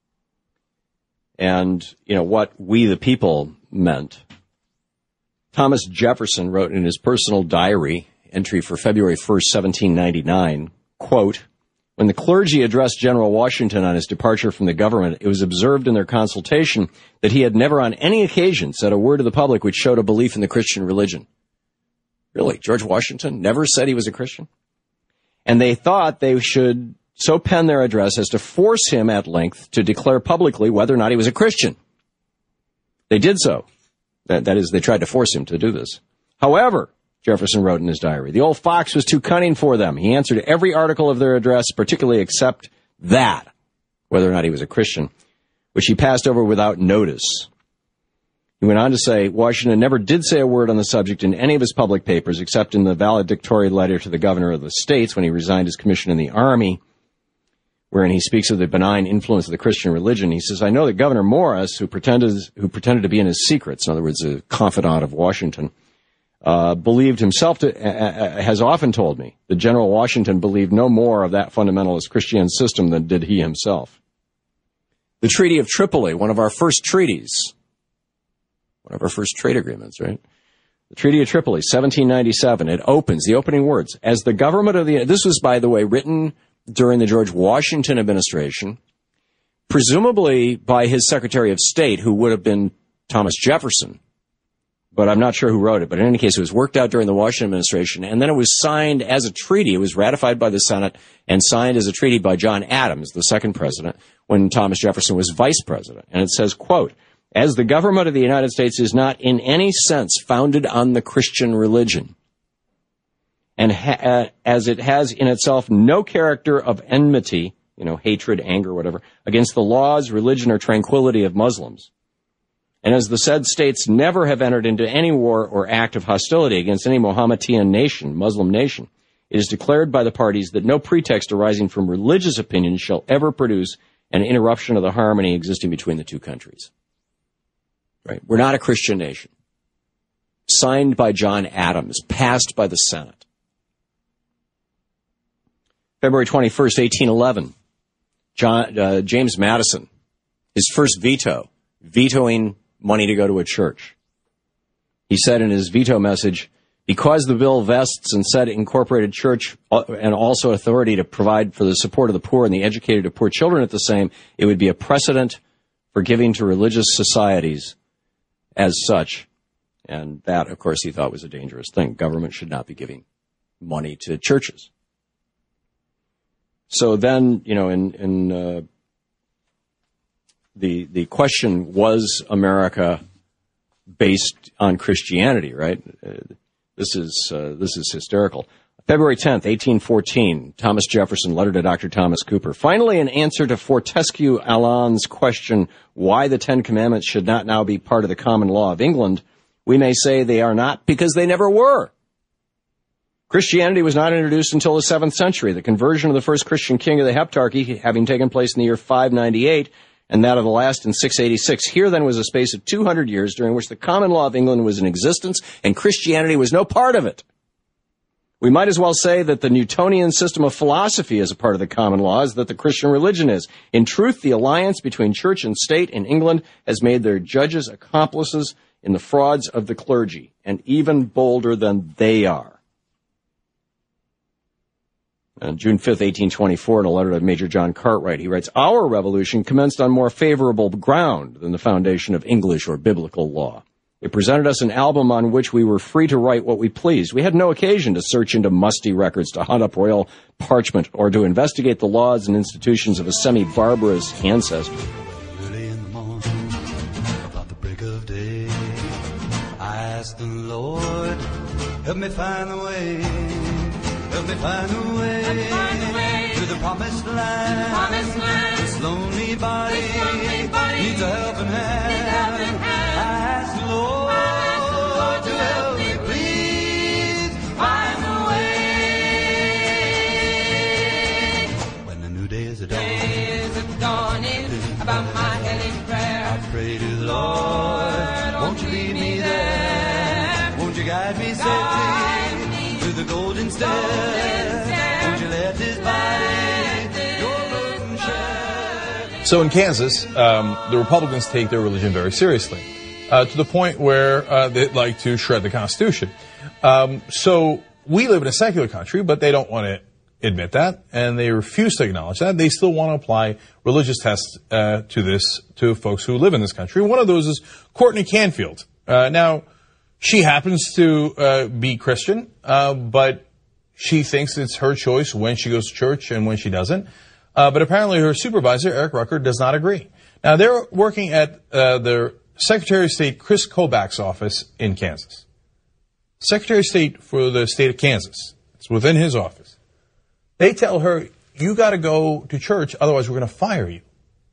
[SPEAKER 5] and, what we the people meant. Thomas Jefferson wrote in his personal diary entry for February 1st, 1799, quote, "When the clergy addressed General Washington on his departure from the government, it was observed in their consultation that he had never on any occasion said a word to the public which showed a belief in the Christian religion." Really? George Washington never said he was a Christian? And they thought they should so pen their address as to force him at length to declare publicly whether or not he was a Christian. They did so. That is, they tried to force him to do this. However, Jefferson wrote in his diary, the old fox was too cunning for them. He answered every article of their address, particularly except that, whether or not he was a Christian, which he passed over without notice. He went on to say, Washington never did say a word on the subject in any of his public papers, except in the valedictory letter to the governor of the states when he resigned his commission in the army, wherein he speaks of the benign influence of the Christian religion. He says, I know that Governor Morris, who pretended to be in his secrets, in other words, a confidant of Washington, believed himself to, has often told me that General Washington believed no more of that fundamentalist Christian system than did he himself. The Treaty of Tripoli, one of our first treaties, one of our first trade agreements, right? The Treaty of Tripoli, 1797, it opens, the opening words, as the government of the, this was, by the way, written during the George Washington administration, presumably by his Secretary of State, who would have been Thomas Jefferson, but I'm not sure who wrote it. But in any case, it was worked out during the Washington administration, and then it was signed as a treaty. It was ratified by the Senate and signed as a treaty by John Adams, the second president, when Thomas Jefferson was vice president. And it says, quote, as the government of the United States is not in any sense founded on the Christian religion, and as it has in itself no character of enmity, hatred, anger, whatever, against the laws, religion, or tranquility of Muslims, and as the said states never have entered into any war or act of hostility against any Mohammedan nation, Muslim nation, it is declared by the parties that no pretext arising from religious opinion shall ever produce an interruption of the harmony existing between the two countries. Right? We're not a Christian nation. Signed by John Adams, passed by the Senate. February 21st, 1811, James Madison, his first veto, vetoing money to go to a church. He said in his veto message, because the bill vests in said incorporated church and also authority to provide for the support of the poor and the educated of poor children at the same, it would be a precedent for giving to religious societies as such. And that, of course, he thought was a dangerous thing. Government should not be giving money to churches. So then, the question, was America based on Christianity, right? This is hysterical. February 10th, 1814, Thomas Jefferson, letter to Dr. Thomas Cooper. Finally, in answer to Fortescue Allen's question why the Ten Commandments should not now be part of the common law of England, we may say they are not because they never were. Christianity was not introduced until the 7th century, the conversion of the first Christian king of the Heptarchy having taken place in the year 598, and that of the last in 686. Here then was a space of 200 years during which the common law of England was in existence, and Christianity was no part of it. We might as well say that the Newtonian system of philosophy is a part of the common law as that the Christian religion is. In truth, the alliance between church and state in England has made their judges accomplices in the frauds of the clergy, and even bolder than they are. On June 5th, 1824, in a letter to Major John Cartwright, he writes, our revolution commenced on more favorable ground than the foundation of English or biblical law. It presented us an album on which we were free to write what we pleased. We had no occasion to search into musty records, to hunt up royal parchment, or to investigate the laws and institutions of a semi-barbarous ancestry.
[SPEAKER 4] ask the Lord, help me find the way, help me find the way to the promised land. This lonely body needs a helping hand. I ask the Lord to help me, please find the way. When the new day is dawning, about my heading prayer, I pray to the Lord, won't you lead me there? Won't you guide me safely to the golden stair? Won't you let this body your burden share?
[SPEAKER 11] So in Kansas, the Republicans take their religion very seriously, to the point where they'd like to shred the Constitution. So we live in a secular country, but they don't want to admit that, and they refuse to acknowledge that. They still want to apply religious tests to folks who live in this country. One of those is Courtney Canfield. Now, she happens to be Christian, but she thinks it's her choice when she goes to church and when she doesn't. But apparently her supervisor, Eric Rucker, does not agree. Now, they're working at the Secretary of State Chris Kobach's office in Kansas. Secretary of State for the state of Kansas. It's within his office. They tell her, you got to go to church, otherwise we're going to fire you.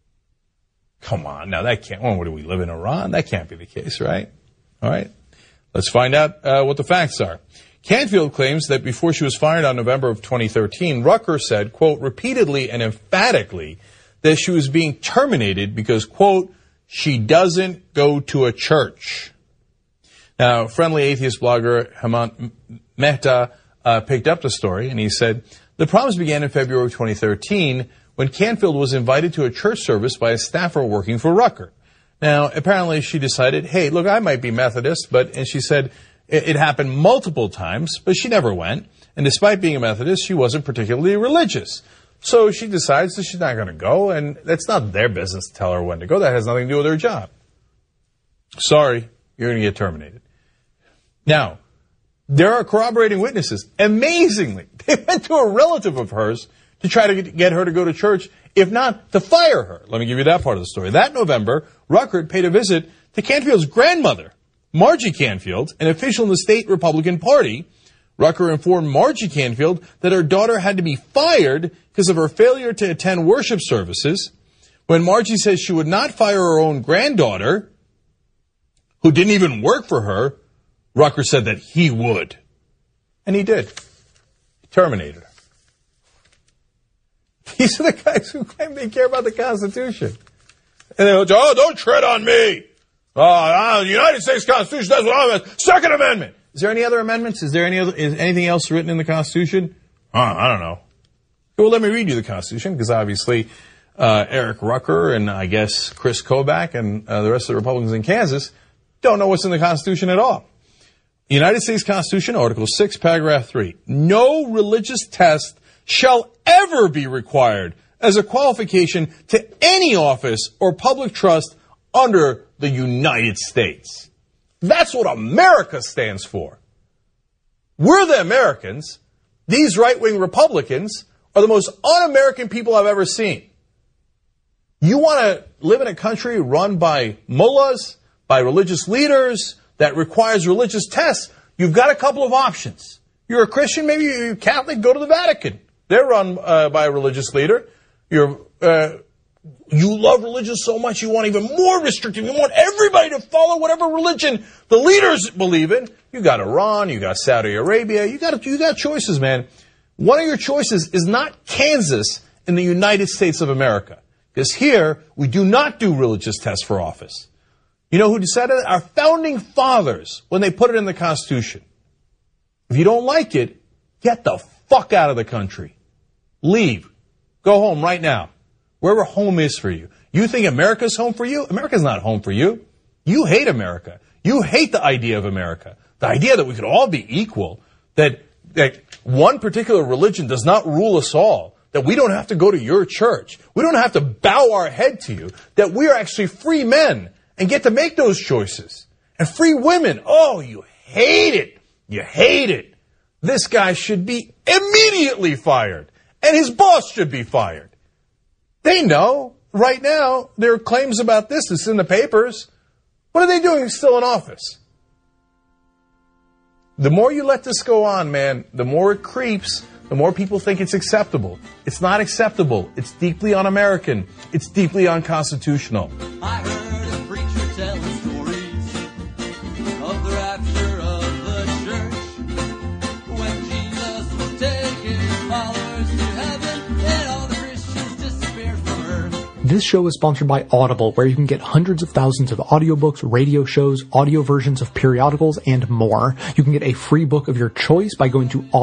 [SPEAKER 11] Come on, now that can't, what do we live in Iran? That can't be the case, right? All right, let's find out what the facts are. Canfield claims that before she was fired on November of 2013, Rucker said, quote, repeatedly and emphatically that she was being terminated because, quote, she doesn't go to a church. Now, friendly atheist blogger Hemant Mehta picked up the story, and he said, the problems began in February of 2013 when Canfield was invited to a church service by a staffer working for Rucker. Now, apparently she decided, hey, look, I might be Methodist, and she said it happened multiple times, but she never went. And despite being a Methodist, she wasn't particularly religious. So she decides that she's not going to go, and that's not their business to tell her when to go. That has nothing to do with her job. Sorry, you're going to get terminated. Now, there are corroborating witnesses. Amazingly, they went to a relative of hers to try to get her to go to church, if not to fire her. Let me give you that part of the story. That November, Rucker paid a visit to Canfield's grandmother, Margie Canfield, an official in the state Republican Party. Rucker informed Margie Canfield that her daughter had to be fired because of her failure to attend worship services. When Margie says she would not fire her own granddaughter, who didn't even work for her, Rucker said that he would. And he did. He terminated her. These are the guys who claim they care about the Constitution. And they go, oh, don't tread on me. The United States Constitution, that's what I'm at. Second Amendment. Is there any other amendments? Is anything else written in the Constitution? I don't know. Well, let me read you the Constitution, because obviously Eric Rucker and I guess Chris Kobach and the rest of the Republicans in Kansas don't know what's in the Constitution at all. United States Constitution, Article 6, Paragraph 3. No religious test shall ever be required as a qualification to any office or public trust under the United States. That's what America stands for. We're the Americans. These right-wing Republicans are the most un-American people I've ever seen. You want to live in a country run by mullahs, by religious leaders, that requires religious tests, you've got a couple of options. You're a Christian, maybe you're Catholic, go to the Vatican. They're run by a religious leader. You love religion so much you want even more restrictive. You want everybody to follow whatever religion the leaders believe in. You got Iran, you got Saudi Arabia, you got choices, man. One of your choices is not Kansas in the United States of America. Because here, we do not do religious tests for office. You know who decided that? Our founding fathers, when they put it in the Constitution. If you don't like it, get the fuck out of the country. Leave. Go home right now. Wherever home is for you. You think America's home for you? America's not home for you. You hate America. You hate the idea of America. The idea that we could all be equal. That one particular religion does not rule us all. That we don't have to go to your church. We don't have to bow our head to you. That we are actually free men and get to make those choices. And free women. Oh, you hate it. You hate it. This guy should be immediately fired. And his boss should be fired. They know. Right now, there are claims about this. It's in the papers. What are they doing still in office? The more you let this go on, man, the more it creeps, the more people think it's acceptable. It's not acceptable. It's deeply un-American. It's deeply unconstitutional.
[SPEAKER 6] I heard a preacher telling stories of the rapture of the church when Jesus was taking his followers to heaven and all the Christians disappeared from earth.
[SPEAKER 1] This show is sponsored by Audible, where you can get hundreds of thousands of audiobooks, radio shows, audio versions of periodicals, and more. You can get a free book of your choice by going to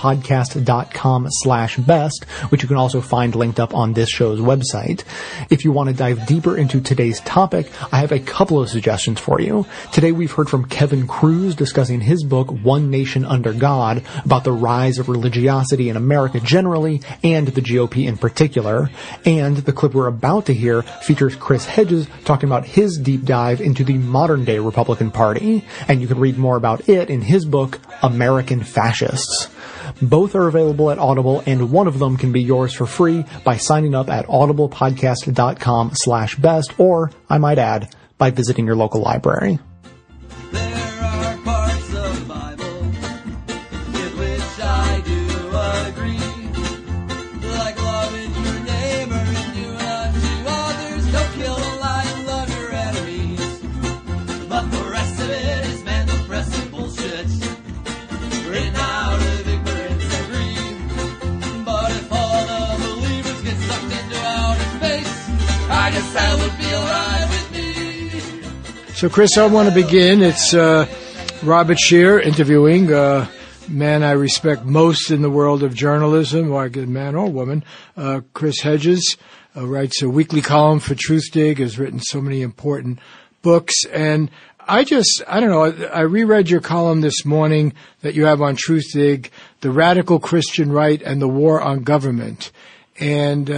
[SPEAKER 1] audiblepodcast.com/best, which you can also find linked up on this show's website. If you want to dive deeper into today's topic, I have a couple of suggestions for you. Today we've heard from Kevin Kruse discussing his book, One Nation Under God, about the rise of religiosity in America generally and the GOP in particular. And the clip we're about to hear features Chris Hedges talking about his deep dive into the modern-day Republican Party, and you can read more about it in his book, American Fascists. Both are available at Audible, and one of them can be yours for free by signing up at audiblepodcast.com/best, or, I might add, by visiting your local library.
[SPEAKER 6] There are parts of the Bible with which I do agree, like loving your neighbor and do unto others. Don't kill, don't lie, and love your enemies. But the rest of it is mental depressive bullshit, written out of ignorance and greed. But if all the believers get sucked into outer space, I guess that would be alright with me.
[SPEAKER 12] So, Chris, I want to begin. It's Robert Scheer interviewing a man I respect most in the world of journalism, or man or woman. Chris Hedges writes a weekly column for Truthdig, has written so many important books. And I don't know, I reread your column this morning that you have on Truthdig, The Radical Christian Right and the War on Government. And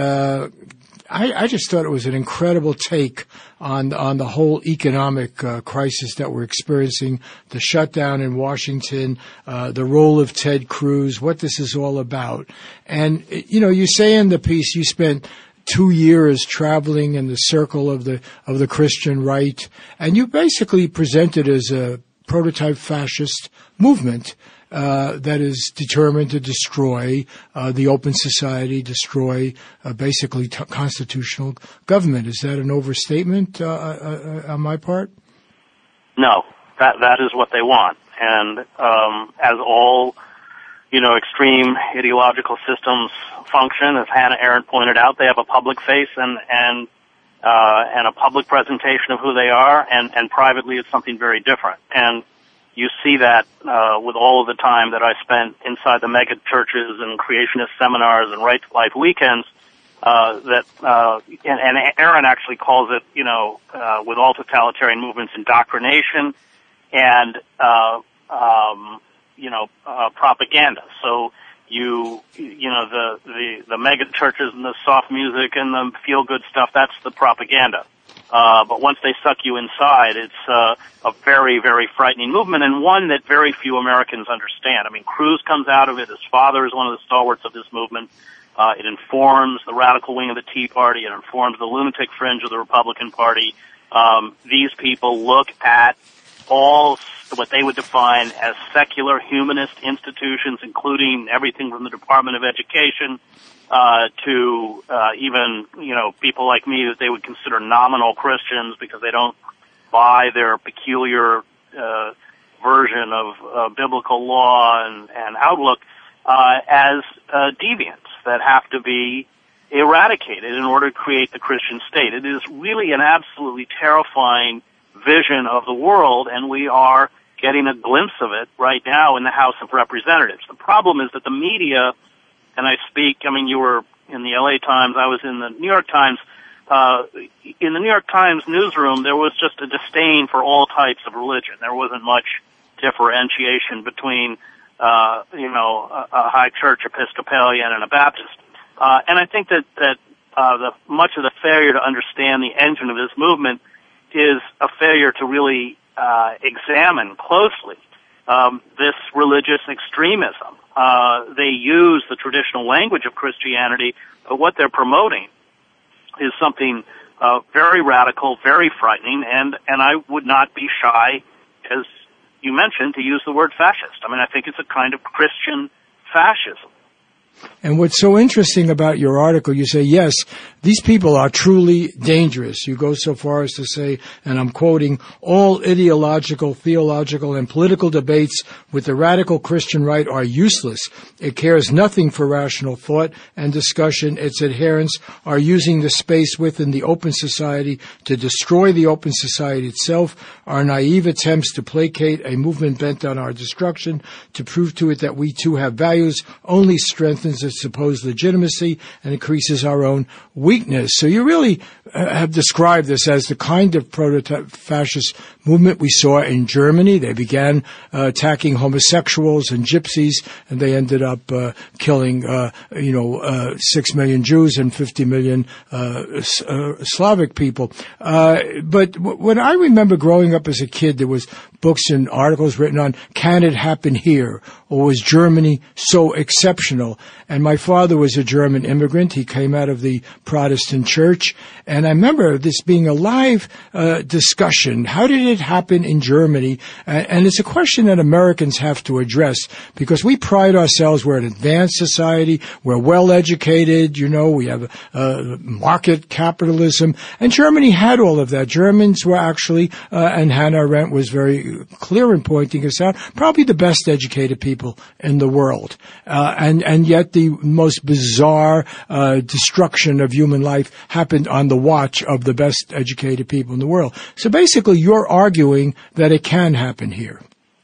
[SPEAKER 12] I just thought it was an incredible take on the whole economic crisis that we're experiencing, the shutdown in Washington, the role of Ted Cruz, what this is all about. And, you know, you say in the piece you spent 2 years traveling in the circle of the Christian right, and you basically presented as a prototype fascist movement that is determined to destroy the open society, destroy basically constitutional government. Is that an overstatement on my part?
[SPEAKER 13] No, that is what they want. And as all, extreme ideological systems function, as Hannah Arendt pointed out, they have a public face and a public presentation of who they are, and privately it's something very different. And you see that with all of the time that I spent inside the mega churches and creationist seminars and Right to Life weekends. And Arendt actually calls it, with all totalitarian movements, indoctrination and propaganda. So the mega churches and the soft music and the feel good stuff, that's the propaganda. But once they suck you inside, it's a very, very frightening movement, and one that very few Americans understand. I mean, Cruz comes out of it. His father is one of the stalwarts of this movement. It informs the radical wing of the Tea Party. It informs the lunatic fringe of the Republican Party. These people look at all what they would define as secular humanist institutions, including everything from the Department of Education to even, people like me that they would consider nominal Christians because they don't buy their peculiar version of biblical law and outlook as deviants that have to be eradicated in order to create the Christian state. It is really an absolutely terrifying vision of the world, and we are getting a glimpse of it right now in the House of Representatives. The problem is that the media, and you were in the LA Times, I was in the New York Times. In the New York Times newsroom, there was just a disdain for all types of religion. There wasn't much differentiation between, a high church Episcopalian and a Baptist. And I think that much of the failure to understand the engine of this movement is a failure to really examine closely this religious extremism. They use the traditional language of Christianity, but what they're promoting is something very radical, very frightening, and I would not be shy, as you mentioned, to use the word fascist. I mean, I think it's a kind of Christian fascism.
[SPEAKER 12] And what's so interesting about your article, you say, yes, these people are truly dangerous. You go so far as to say, and I'm quoting, all ideological, theological, and political debates with the radical Christian right are useless. It cares nothing for rational thought and discussion. Its adherents are using the space within the open society to destroy the open society itself. Our naive attempts to placate a movement bent on our destruction, to prove to it that we too have values, only strengthens its supposed legitimacy and increases our own weakness. So you really have described this as the kind of prototype fascist movement we saw in Germany. They began attacking homosexuals and gypsies, and they ended up killing 6 million Jews and 50 million Slavic people. But when I remember growing up as a kid, there was books and articles written on, can it happen here? Or was Germany so exceptional? And my father was a German immigrant. He came out of the Protestant church. And I remember this being a live discussion. How did it happen in Germany? And it's a question that Americans have to address, because we pride ourselves, we're an advanced society, we're well educated, we have market capitalism. And Germany had all of that. Germans were actually, and Hannah Arendt was very clear in pointing us out, probably the best educated people in the world. And yet the most bizarre destruction of human life happened on the watch of the best educated people in the world. So basically, you're arguing that it can happen here.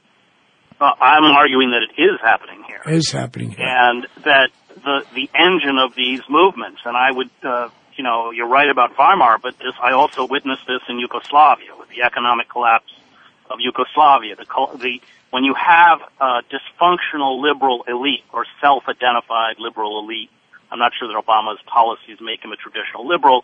[SPEAKER 13] I'm arguing that it is happening here.
[SPEAKER 12] It is happening here.
[SPEAKER 13] And that the engine of these movements, and I would, you're right about Weimar, but I also witnessed this in Yugoslavia with the economic collapse of Yugoslavia. When you have a dysfunctional liberal elite or self-identified liberal elite, I'm not sure that Obama's policies make him a traditional liberal,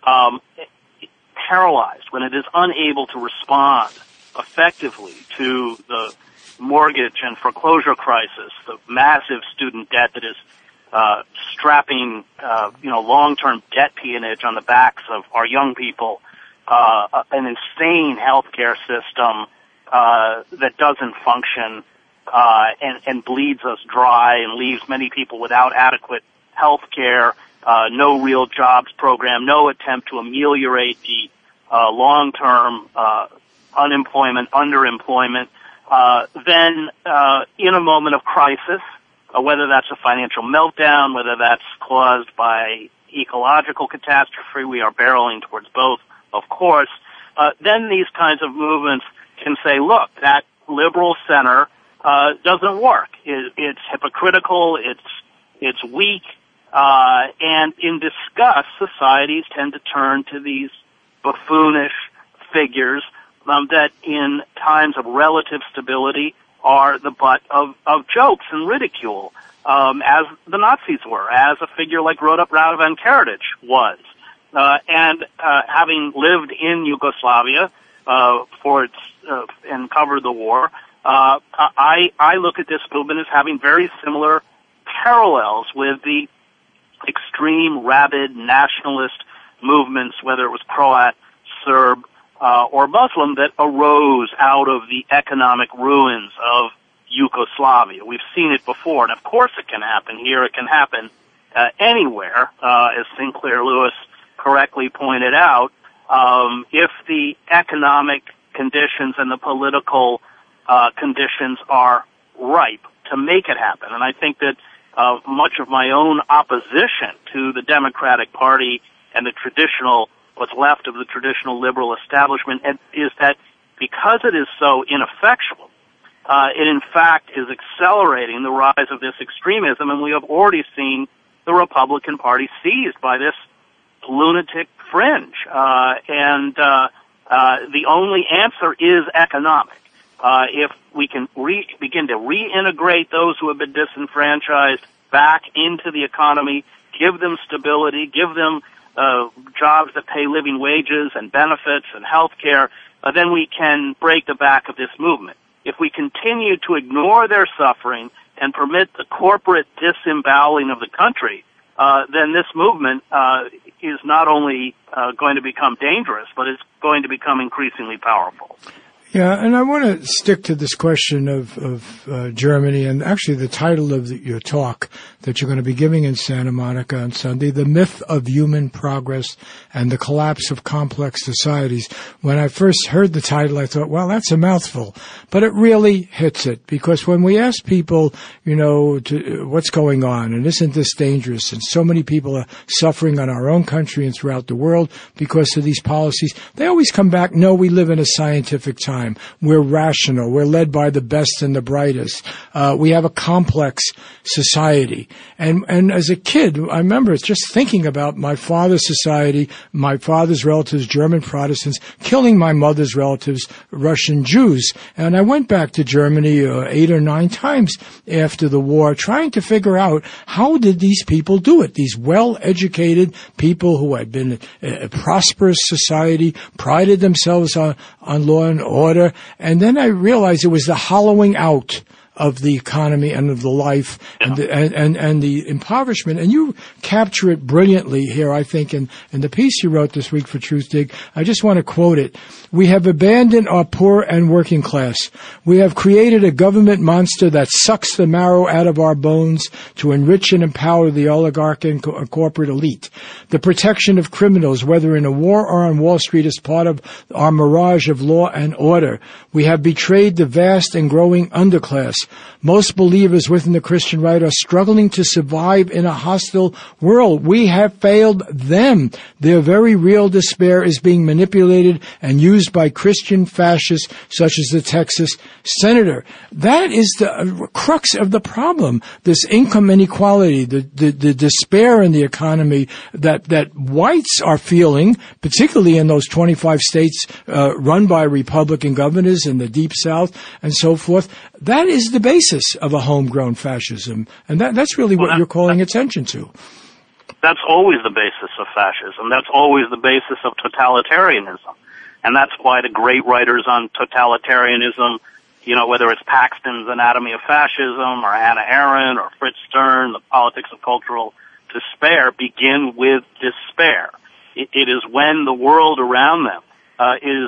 [SPEAKER 13] paralyzed, when it is unable to respond effectively to the mortgage and foreclosure crisis, the massive student debt that is strapping, long-term debt peonage on the backs of our young people, an insane healthcare system that doesn't function and bleeds us dry and leaves many people without adequate health care, no real jobs program, no attempt to ameliorate the long-term unemployment, underemployment, then in a moment of crisis, whether that's a financial meltdown, whether that's caused by ecological catastrophe, we are barreling towards both, of course, then these kinds of movements can say, look, that liberal center doesn't work. It's hypocritical, it's weak, and in disgust, societies tend to turn to these buffoonish figures that in times of relative stability are the butt of jokes and ridicule, as the Nazis were, as a figure like Radovan Karadzic was. And having lived in Yugoslavia and covered the war, I look at this movement as having very similar parallels with the extreme, rabid nationalist movements, whether it was Croat, Serb, or Muslim, that arose out of the economic ruins of Yugoslavia. We've seen it before, and of course it can happen here. It can happen anywhere, as Sinclair Lewis correctly pointed out, if the economic conditions and the political conditions are ripe to make it happen. And I think that much of my own opposition to the Democratic Party and the traditional, what's left of the traditional liberal establishment, is that because it is so ineffectual, it in fact is accelerating the rise of this extremism, and we have already seen the Republican Party seized by this lunatic fringe. And the only answer is economic. If we can begin to reintegrate those who have been disenfranchised back into the economy, give them stability, give them jobs that pay living wages and benefits and health care, then we can break the back of this movement. If we continue to ignore their suffering and permit the corporate disemboweling of the country, then this movement is not only going to become dangerous, but it's going to become increasingly powerful.
[SPEAKER 12] Yeah, and I want to stick to this question of Germany, and actually the title of your talk that you're going to be giving in Santa Monica on Sunday, The Myth of Human Progress and the Collapse of Complex Societies. When I first heard the title, I thought, well, that's a mouthful. But it really hits it, because when we ask people, what's going on, and isn't this dangerous, and so many people are suffering in our own country and throughout the world because of these policies, they always come back, no, we live in a scientific time. We're rational. We're led by the best and the brightest. We have a complex society. And as a kid, I remember just thinking about my father's society, my father's relatives, German Protestants, killing my mother's relatives, Russian Jews. And I went back to Germany 8 or 9 times after the war, trying to figure out how did these people do it, these well-educated people who had been a prosperous society, prided themselves on law and order. And then I realized it was the hollowing out of the economy and of the life and the impoverishment. And you capture it brilliantly here, I think, in the piece you wrote this week for Truthdig. I just want to quote it. We have abandoned our poor and working class. We have created a government monster that sucks the marrow out of our bones to enrich and empower the oligarch and corporate elite. The protection of criminals, whether in a war or on Wall Street, is part of our mirage of law and order. We have betrayed the vast and growing underclass. Most believers within the Christian right are struggling to survive in a hostile world. We have failed them. Their very real despair is being manipulated and used by Christian fascists such as the Texas senator. That is the crux of the problem. This income inequality, the despair in the economy that whites are feeling, particularly in those 25 states run by Republican governors in the Deep South and so forth. That is the basis of a homegrown fascism. And that's really what you're calling attention to.
[SPEAKER 13] That's always the basis of fascism. That's always the basis of totalitarianism. And that's why the great writers on totalitarianism, whether it's Paxton's Anatomy of Fascism or Hannah Arendt or Fritz Stern, The Politics of Cultural Despair, begin with despair. It is when the world around them is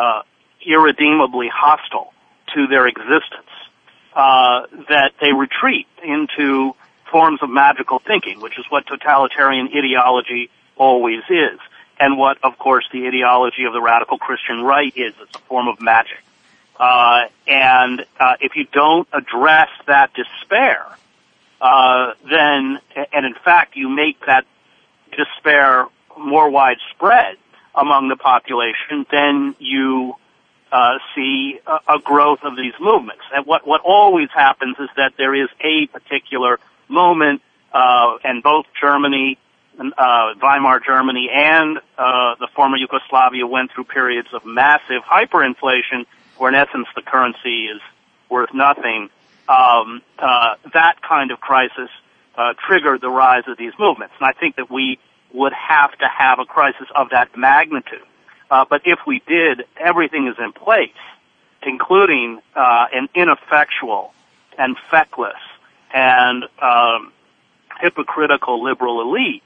[SPEAKER 13] irredeemably hostile to their existence that they retreat into forms of magical thinking, which is what totalitarian ideology always is. And what, of course, the ideology of the radical Christian right is. It's a form of magic. And if you don't address that despair, then, and in fact you make that despair more widespread among the population, then you see a growth of these movements. And what always happens is that there is a particular moment, and both Germany, Weimar Germany and the former Yugoslavia went through periods of massive hyperinflation, where in essence the currency is worth nothing. That kind of crisis triggered the rise of these movements. And I think that we would have to have a crisis of that magnitude. But if we did, everything is in place, including an ineffectual and feckless and hypocritical liberal elite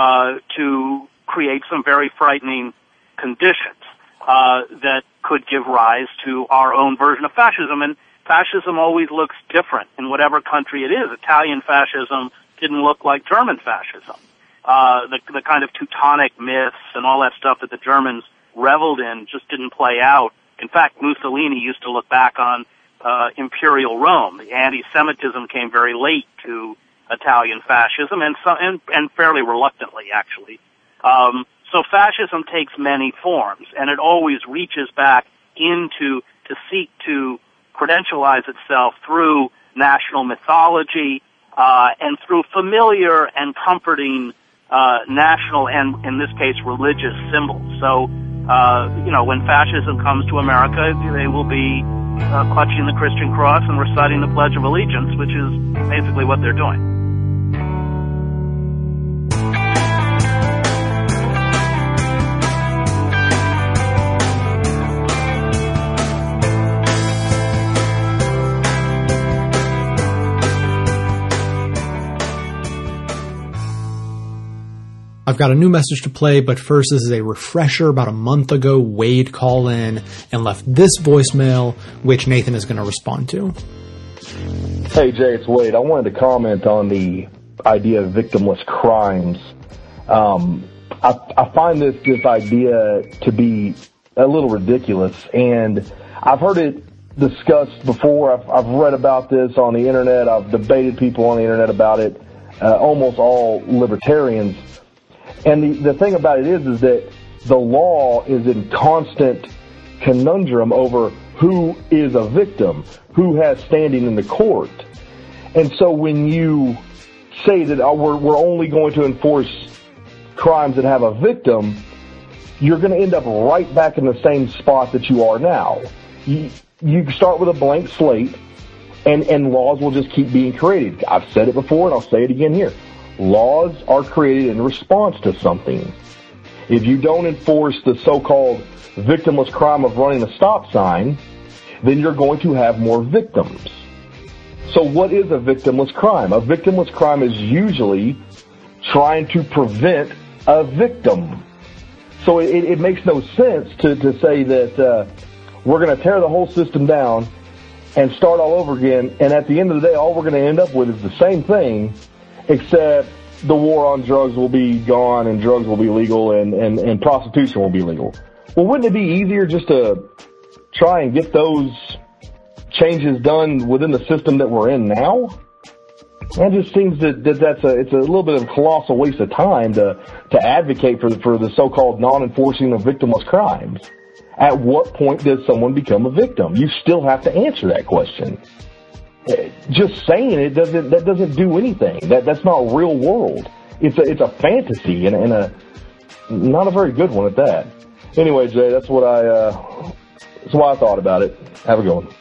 [SPEAKER 13] to create some very frightening conditions that could give rise to our own version of fascism. And fascism always looks different in whatever country it is. Italian fascism didn't look like German fascism. The kind of Teutonic myths and all that stuff that the Germans reveled in just didn't play out. In fact, Mussolini used to look back on imperial Rome. The anti-Semitism came very late to Italian fascism, and fairly reluctantly, actually. So fascism takes many forms, and it always reaches back to seek to credentialize itself through national mythology and through familiar and comforting national and, in this case, religious symbols. So, when fascism comes to America, they will be clutching the Christian cross and reciting the Pledge of Allegiance, which is basically what they're doing.
[SPEAKER 1] I've got a new message to play, but first this is a refresher. About a month ago, Wade called in and left this voicemail, which Nathan is going to respond to.
[SPEAKER 14] Hey Jay, it's Wade. I wanted to comment on the idea of victimless crimes. I find this idea to be a little ridiculous, and I've heard it discussed before. I've read about this on the internet. I've debated people on the internet about it. Almost all libertarians. And the thing about it is that the law is in constant conundrum over who is a victim, who has standing in the court. And so when you say that we're only going to enforce crimes that have a victim, you're going to end up right back in the same spot that you are now. You start with a blank slate, and laws will just keep being created. I've said it before, and I'll say it again here. Laws are created in response to something. If you don't enforce the so-called victimless crime of running a stop sign, then you're going to have more victims. So what is a victimless crime? A victimless crime is usually trying to prevent a victim. So it makes no sense to say that we're going to tear the whole system down and start all over again, and at the end of the day, all we're going to end up with is the same thing, except the war on drugs will be gone and drugs will be legal and prostitution will be legal. Well, wouldn't it be easier just to try and get those changes done within the system that we're in now? That just seems that it's a little bit of a colossal waste of time to advocate for the so-called non-enforcing of victimless crimes. At what point does someone become a victim? You still have to answer that question. Just saying it doesn't do anything. That's not real world. It's a fantasy and a not a very good one at that. Anyway, Jay, that's what that's why I thought about it. Have a good one.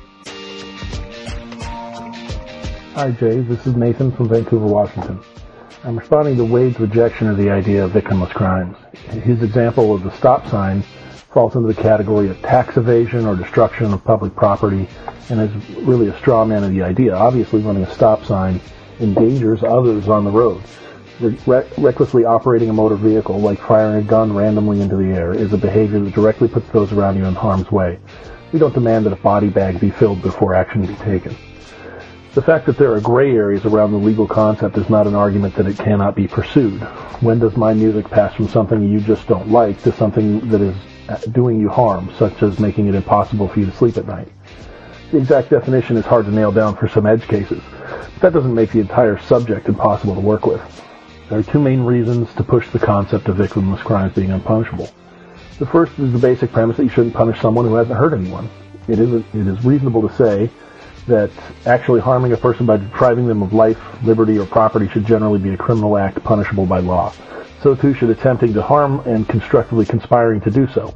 [SPEAKER 15] Hi, Jay. This is Nathan from Vancouver, Washington. I'm responding to Wade's rejection of the idea of victimless crimes. His example of the stop sign falls into the category of tax evasion or destruction of public property and is really a straw man of the idea. Obviously, running a stop sign endangers others on the road. Recklessly operating a motor vehicle, like firing a gun randomly into the air, is a behavior that directly puts those around you in harm's way. We don't demand that a body bag be filled before action be taken. The fact that there are gray areas around the legal concept is not an argument that it cannot be pursued. When does my music pass from something you just don't like to something that is doing you harm, such as making it impossible for you to sleep at night? The exact definition is hard to nail down for some edge cases, but that doesn't make the entire subject impossible to work with. There are two main reasons to push the concept of victimless crimes being unpunishable. The first is the basic premise that you shouldn't punish someone who hasn't hurt anyone. It is reasonable to say that actually harming a person by depriving them of life, liberty, or property should generally be a criminal act punishable by law. So too should attempting to harm and constructively conspiring to do so.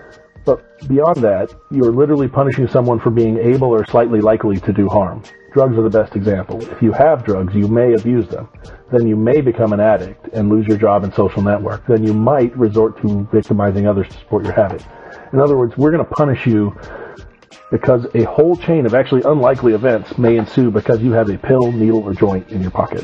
[SPEAKER 15] But beyond that, you are literally punishing someone for being able or slightly likely to do harm. Drugs are the best example. If you have drugs, you may abuse them. Then you may become an addict and lose your job and social network. Then you might resort to victimizing others to support your habit. In other words, we're going to punish you because a whole chain of actually unlikely events may ensue because you have a pill, needle, or joint in your pocket.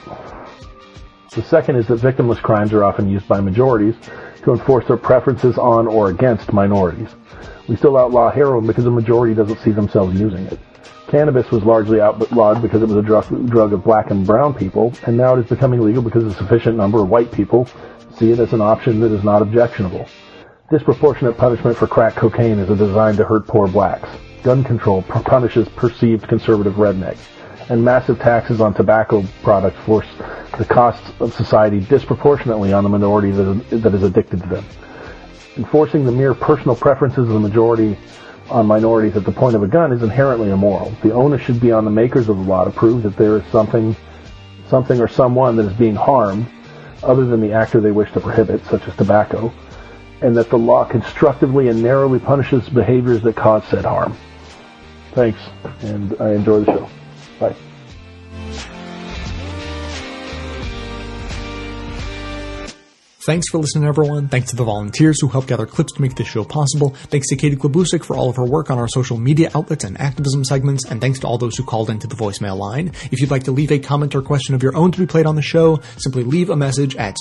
[SPEAKER 15] The second is that victimless crimes are often used by majorities to enforce their preferences on or against minorities. We still outlaw heroin because the majority doesn't see themselves using it. Cannabis was largely outlawed because it was a drug of black and brown people, and now it is becoming legal because a sufficient number of white people see it as an option that is not objectionable. Disproportionate punishment for crack cocaine is designed to hurt poor blacks. Gun control punishes perceived conservative rednecks, and massive taxes on tobacco products force the costs of society disproportionately on the minority that is addicted to them. Enforcing the mere personal preferences of the majority on minorities at the point of a gun is inherently immoral. The onus should be on the makers of the law to prove that there is something or someone that is being harmed other than the actor they wish to prohibit, such as tobacco, and that the law constructively and narrowly punishes behaviors that cause said harm. Thanks, and I enjoy the show. Bye.
[SPEAKER 1] Thanks for listening, everyone. Thanks to the volunteers who helped gather clips to make this show possible. Thanks to Katie Klabusik for all of her work on our social media outlets and activism segments. And thanks to all those who called into the voicemail line. If you'd like to leave a comment or question of your own to be played on the show, simply leave a message at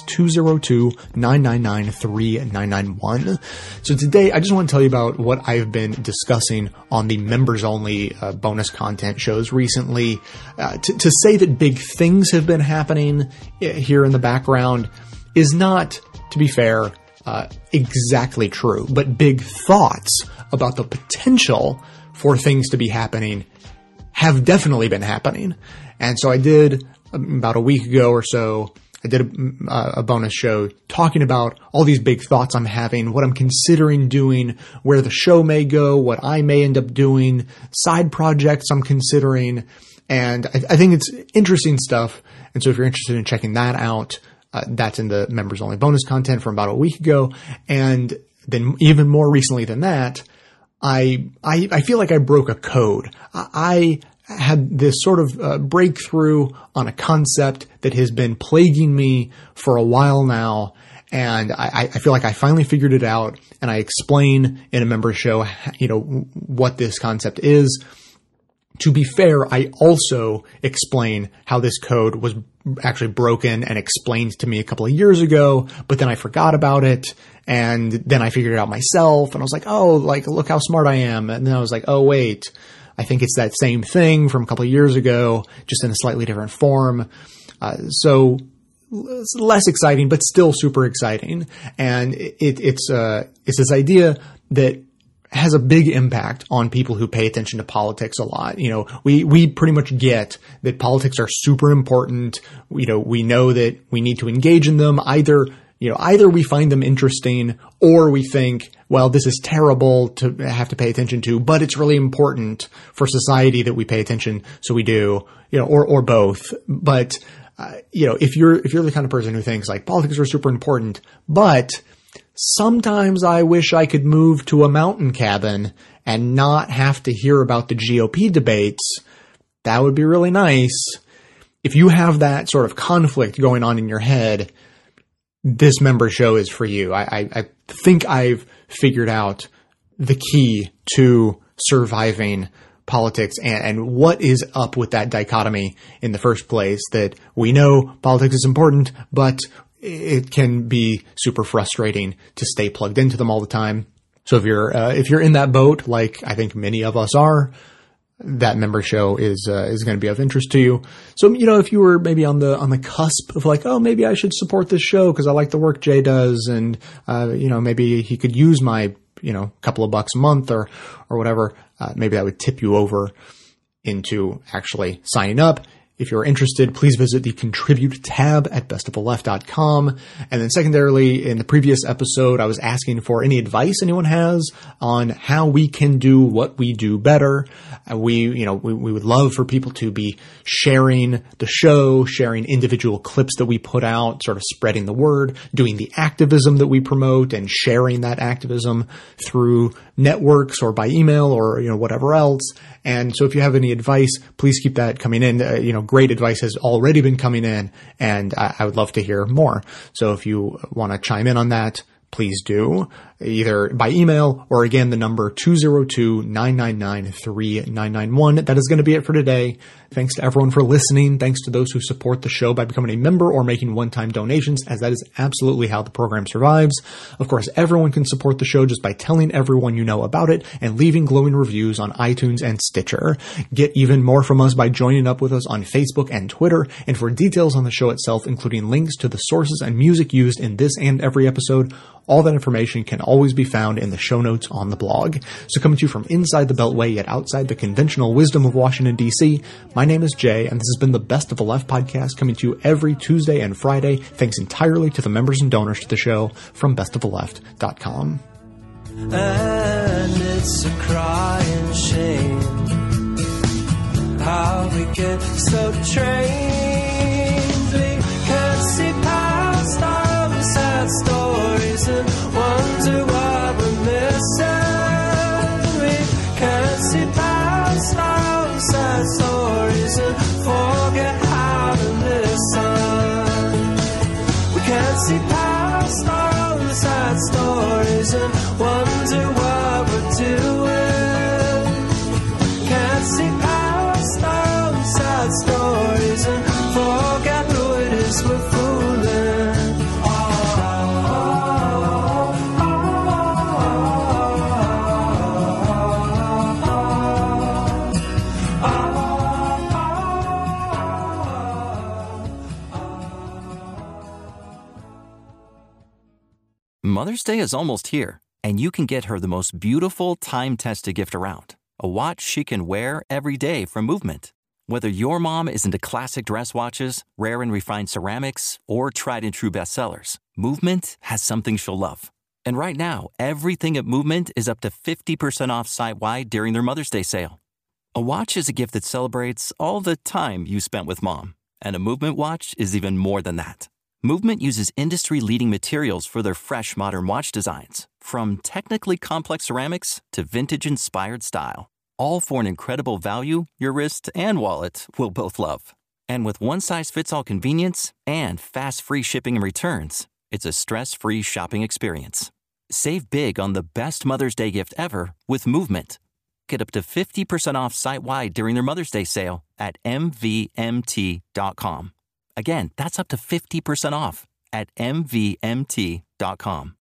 [SPEAKER 1] 202-999-3991. So today, I just want to tell you about what I've been discussing on the members-only bonus content shows recently. To say that big things have been happening here in the background is not, to be fair, exactly true. But big thoughts about the potential for things to be happening have definitely been happening. And so I did, about a week ago or so, I did a bonus show talking about all these big thoughts I'm having, what I'm considering doing, where the show may go, what I may end up doing, side projects I'm considering. And I think it's interesting stuff. And so if you're interested in checking that out, that's in the members only bonus content from about a week ago. And then even more recently than that, I feel like I broke a code. I had this sort of breakthrough on a concept that has been plaguing me for a while now. And I feel like I finally figured it out, and I explain in a member show, what this concept is. To be fair, I also explain how this code was actually broken and explained to me a couple of years ago, but then I forgot about it, and then I figured it out myself, and I was like, look how smart I am. And then I was like, oh, wait, I think it's that same thing from a couple of years ago, just in a slightly different form. So it's less exciting, but still super exciting. And it's this idea that has a big impact on people who pay attention to politics a lot. We pretty much get that politics are super important. We know that we need to engage in them. Either we find them interesting, or we think, well, this is terrible to have to pay attention to, but it's really important for society that we pay attention. So we do, or both. But, if you're the kind of person who thinks like politics are super important, but sometimes I wish I could move to a mountain cabin and not have to hear about the GOP debates, that would be really nice. If you have that sort of conflict going on in your head, this member show is for you. I think I've figured out the key to surviving politics and what is up with that dichotomy in the first place, that we know politics is important, but it can be super frustrating to stay plugged into them all the time. So if you're in that boat, like I think many of us are, that member show is going to be of interest to you. So, if you were maybe on the cusp of like, oh, maybe I should support this show because I like the work Jay does, and maybe he could use my couple of bucks a month or whatever, maybe that would tip you over into actually signing up. If you're interested, please visit the Contribute tab at bestoftheleft.com. And then secondarily, in the previous episode, I was asking for any advice anyone has on how we can do what we do better. We would love for people to be sharing the show, sharing individual clips that we put out, sort of spreading the word, doing the activism that we promote and sharing that activism through networks or by email or, whatever else. And so if you have any advice, please keep that coming in. Great advice has already been coming in, and I would love to hear more. So if you want to chime in on that, please do, either by email or again, the number 202-999-3991. That is going to be it for today. Thanks to everyone for listening. Thanks to those who support the show by becoming a member or making one-time donations, as that is absolutely how the program survives. Of course, everyone can support the show just by telling everyone you know about it and leaving glowing reviews on iTunes and Stitcher. Get even more from us by joining up with us on Facebook and Twitter. And for details on the show itself, including links to the sources and music used in this and every episode, all that information can always be found in the show notes on the blog. So coming to you from inside the Beltway, yet outside the conventional wisdom of Washington, D.C., my name is Jay, and this has been the Best of the Left podcast, coming to you every Tuesday and Friday, thanks entirely to the members and donors to the show from bestoftheleft.com.
[SPEAKER 9] And it's a crying shame how we get so trained. We can't see past all the sad stories and wonder what we're missing. We can't see past all the sad stories and forget how to listen. We can't see past
[SPEAKER 16] Mother's Day is almost here, and you can get her the most beautiful time-tested gift around, a watch she can wear every day from Movement. Whether your mom is into classic dress watches, rare and refined ceramics, or tried-and-true bestsellers, Movement has something she'll love. And right now, everything at Movement is up to 50% off site-wide during their Mother's Day sale. A watch is a gift that celebrates all the time you spent with Mom, and a Movement watch is even more than that. Movement uses industry-leading materials for their fresh modern watch designs, from technically complex ceramics to vintage-inspired style, all for an incredible value your wrist and wallet will both love. And with one-size-fits-all convenience and fast free shipping and returns, it's a stress-free shopping experience. Save big on the best Mother's Day gift ever with Movement. Get up to 50% off site-wide during their Mother's Day sale at MVMT.com. Again, that's up to 50% off at MVMT.com.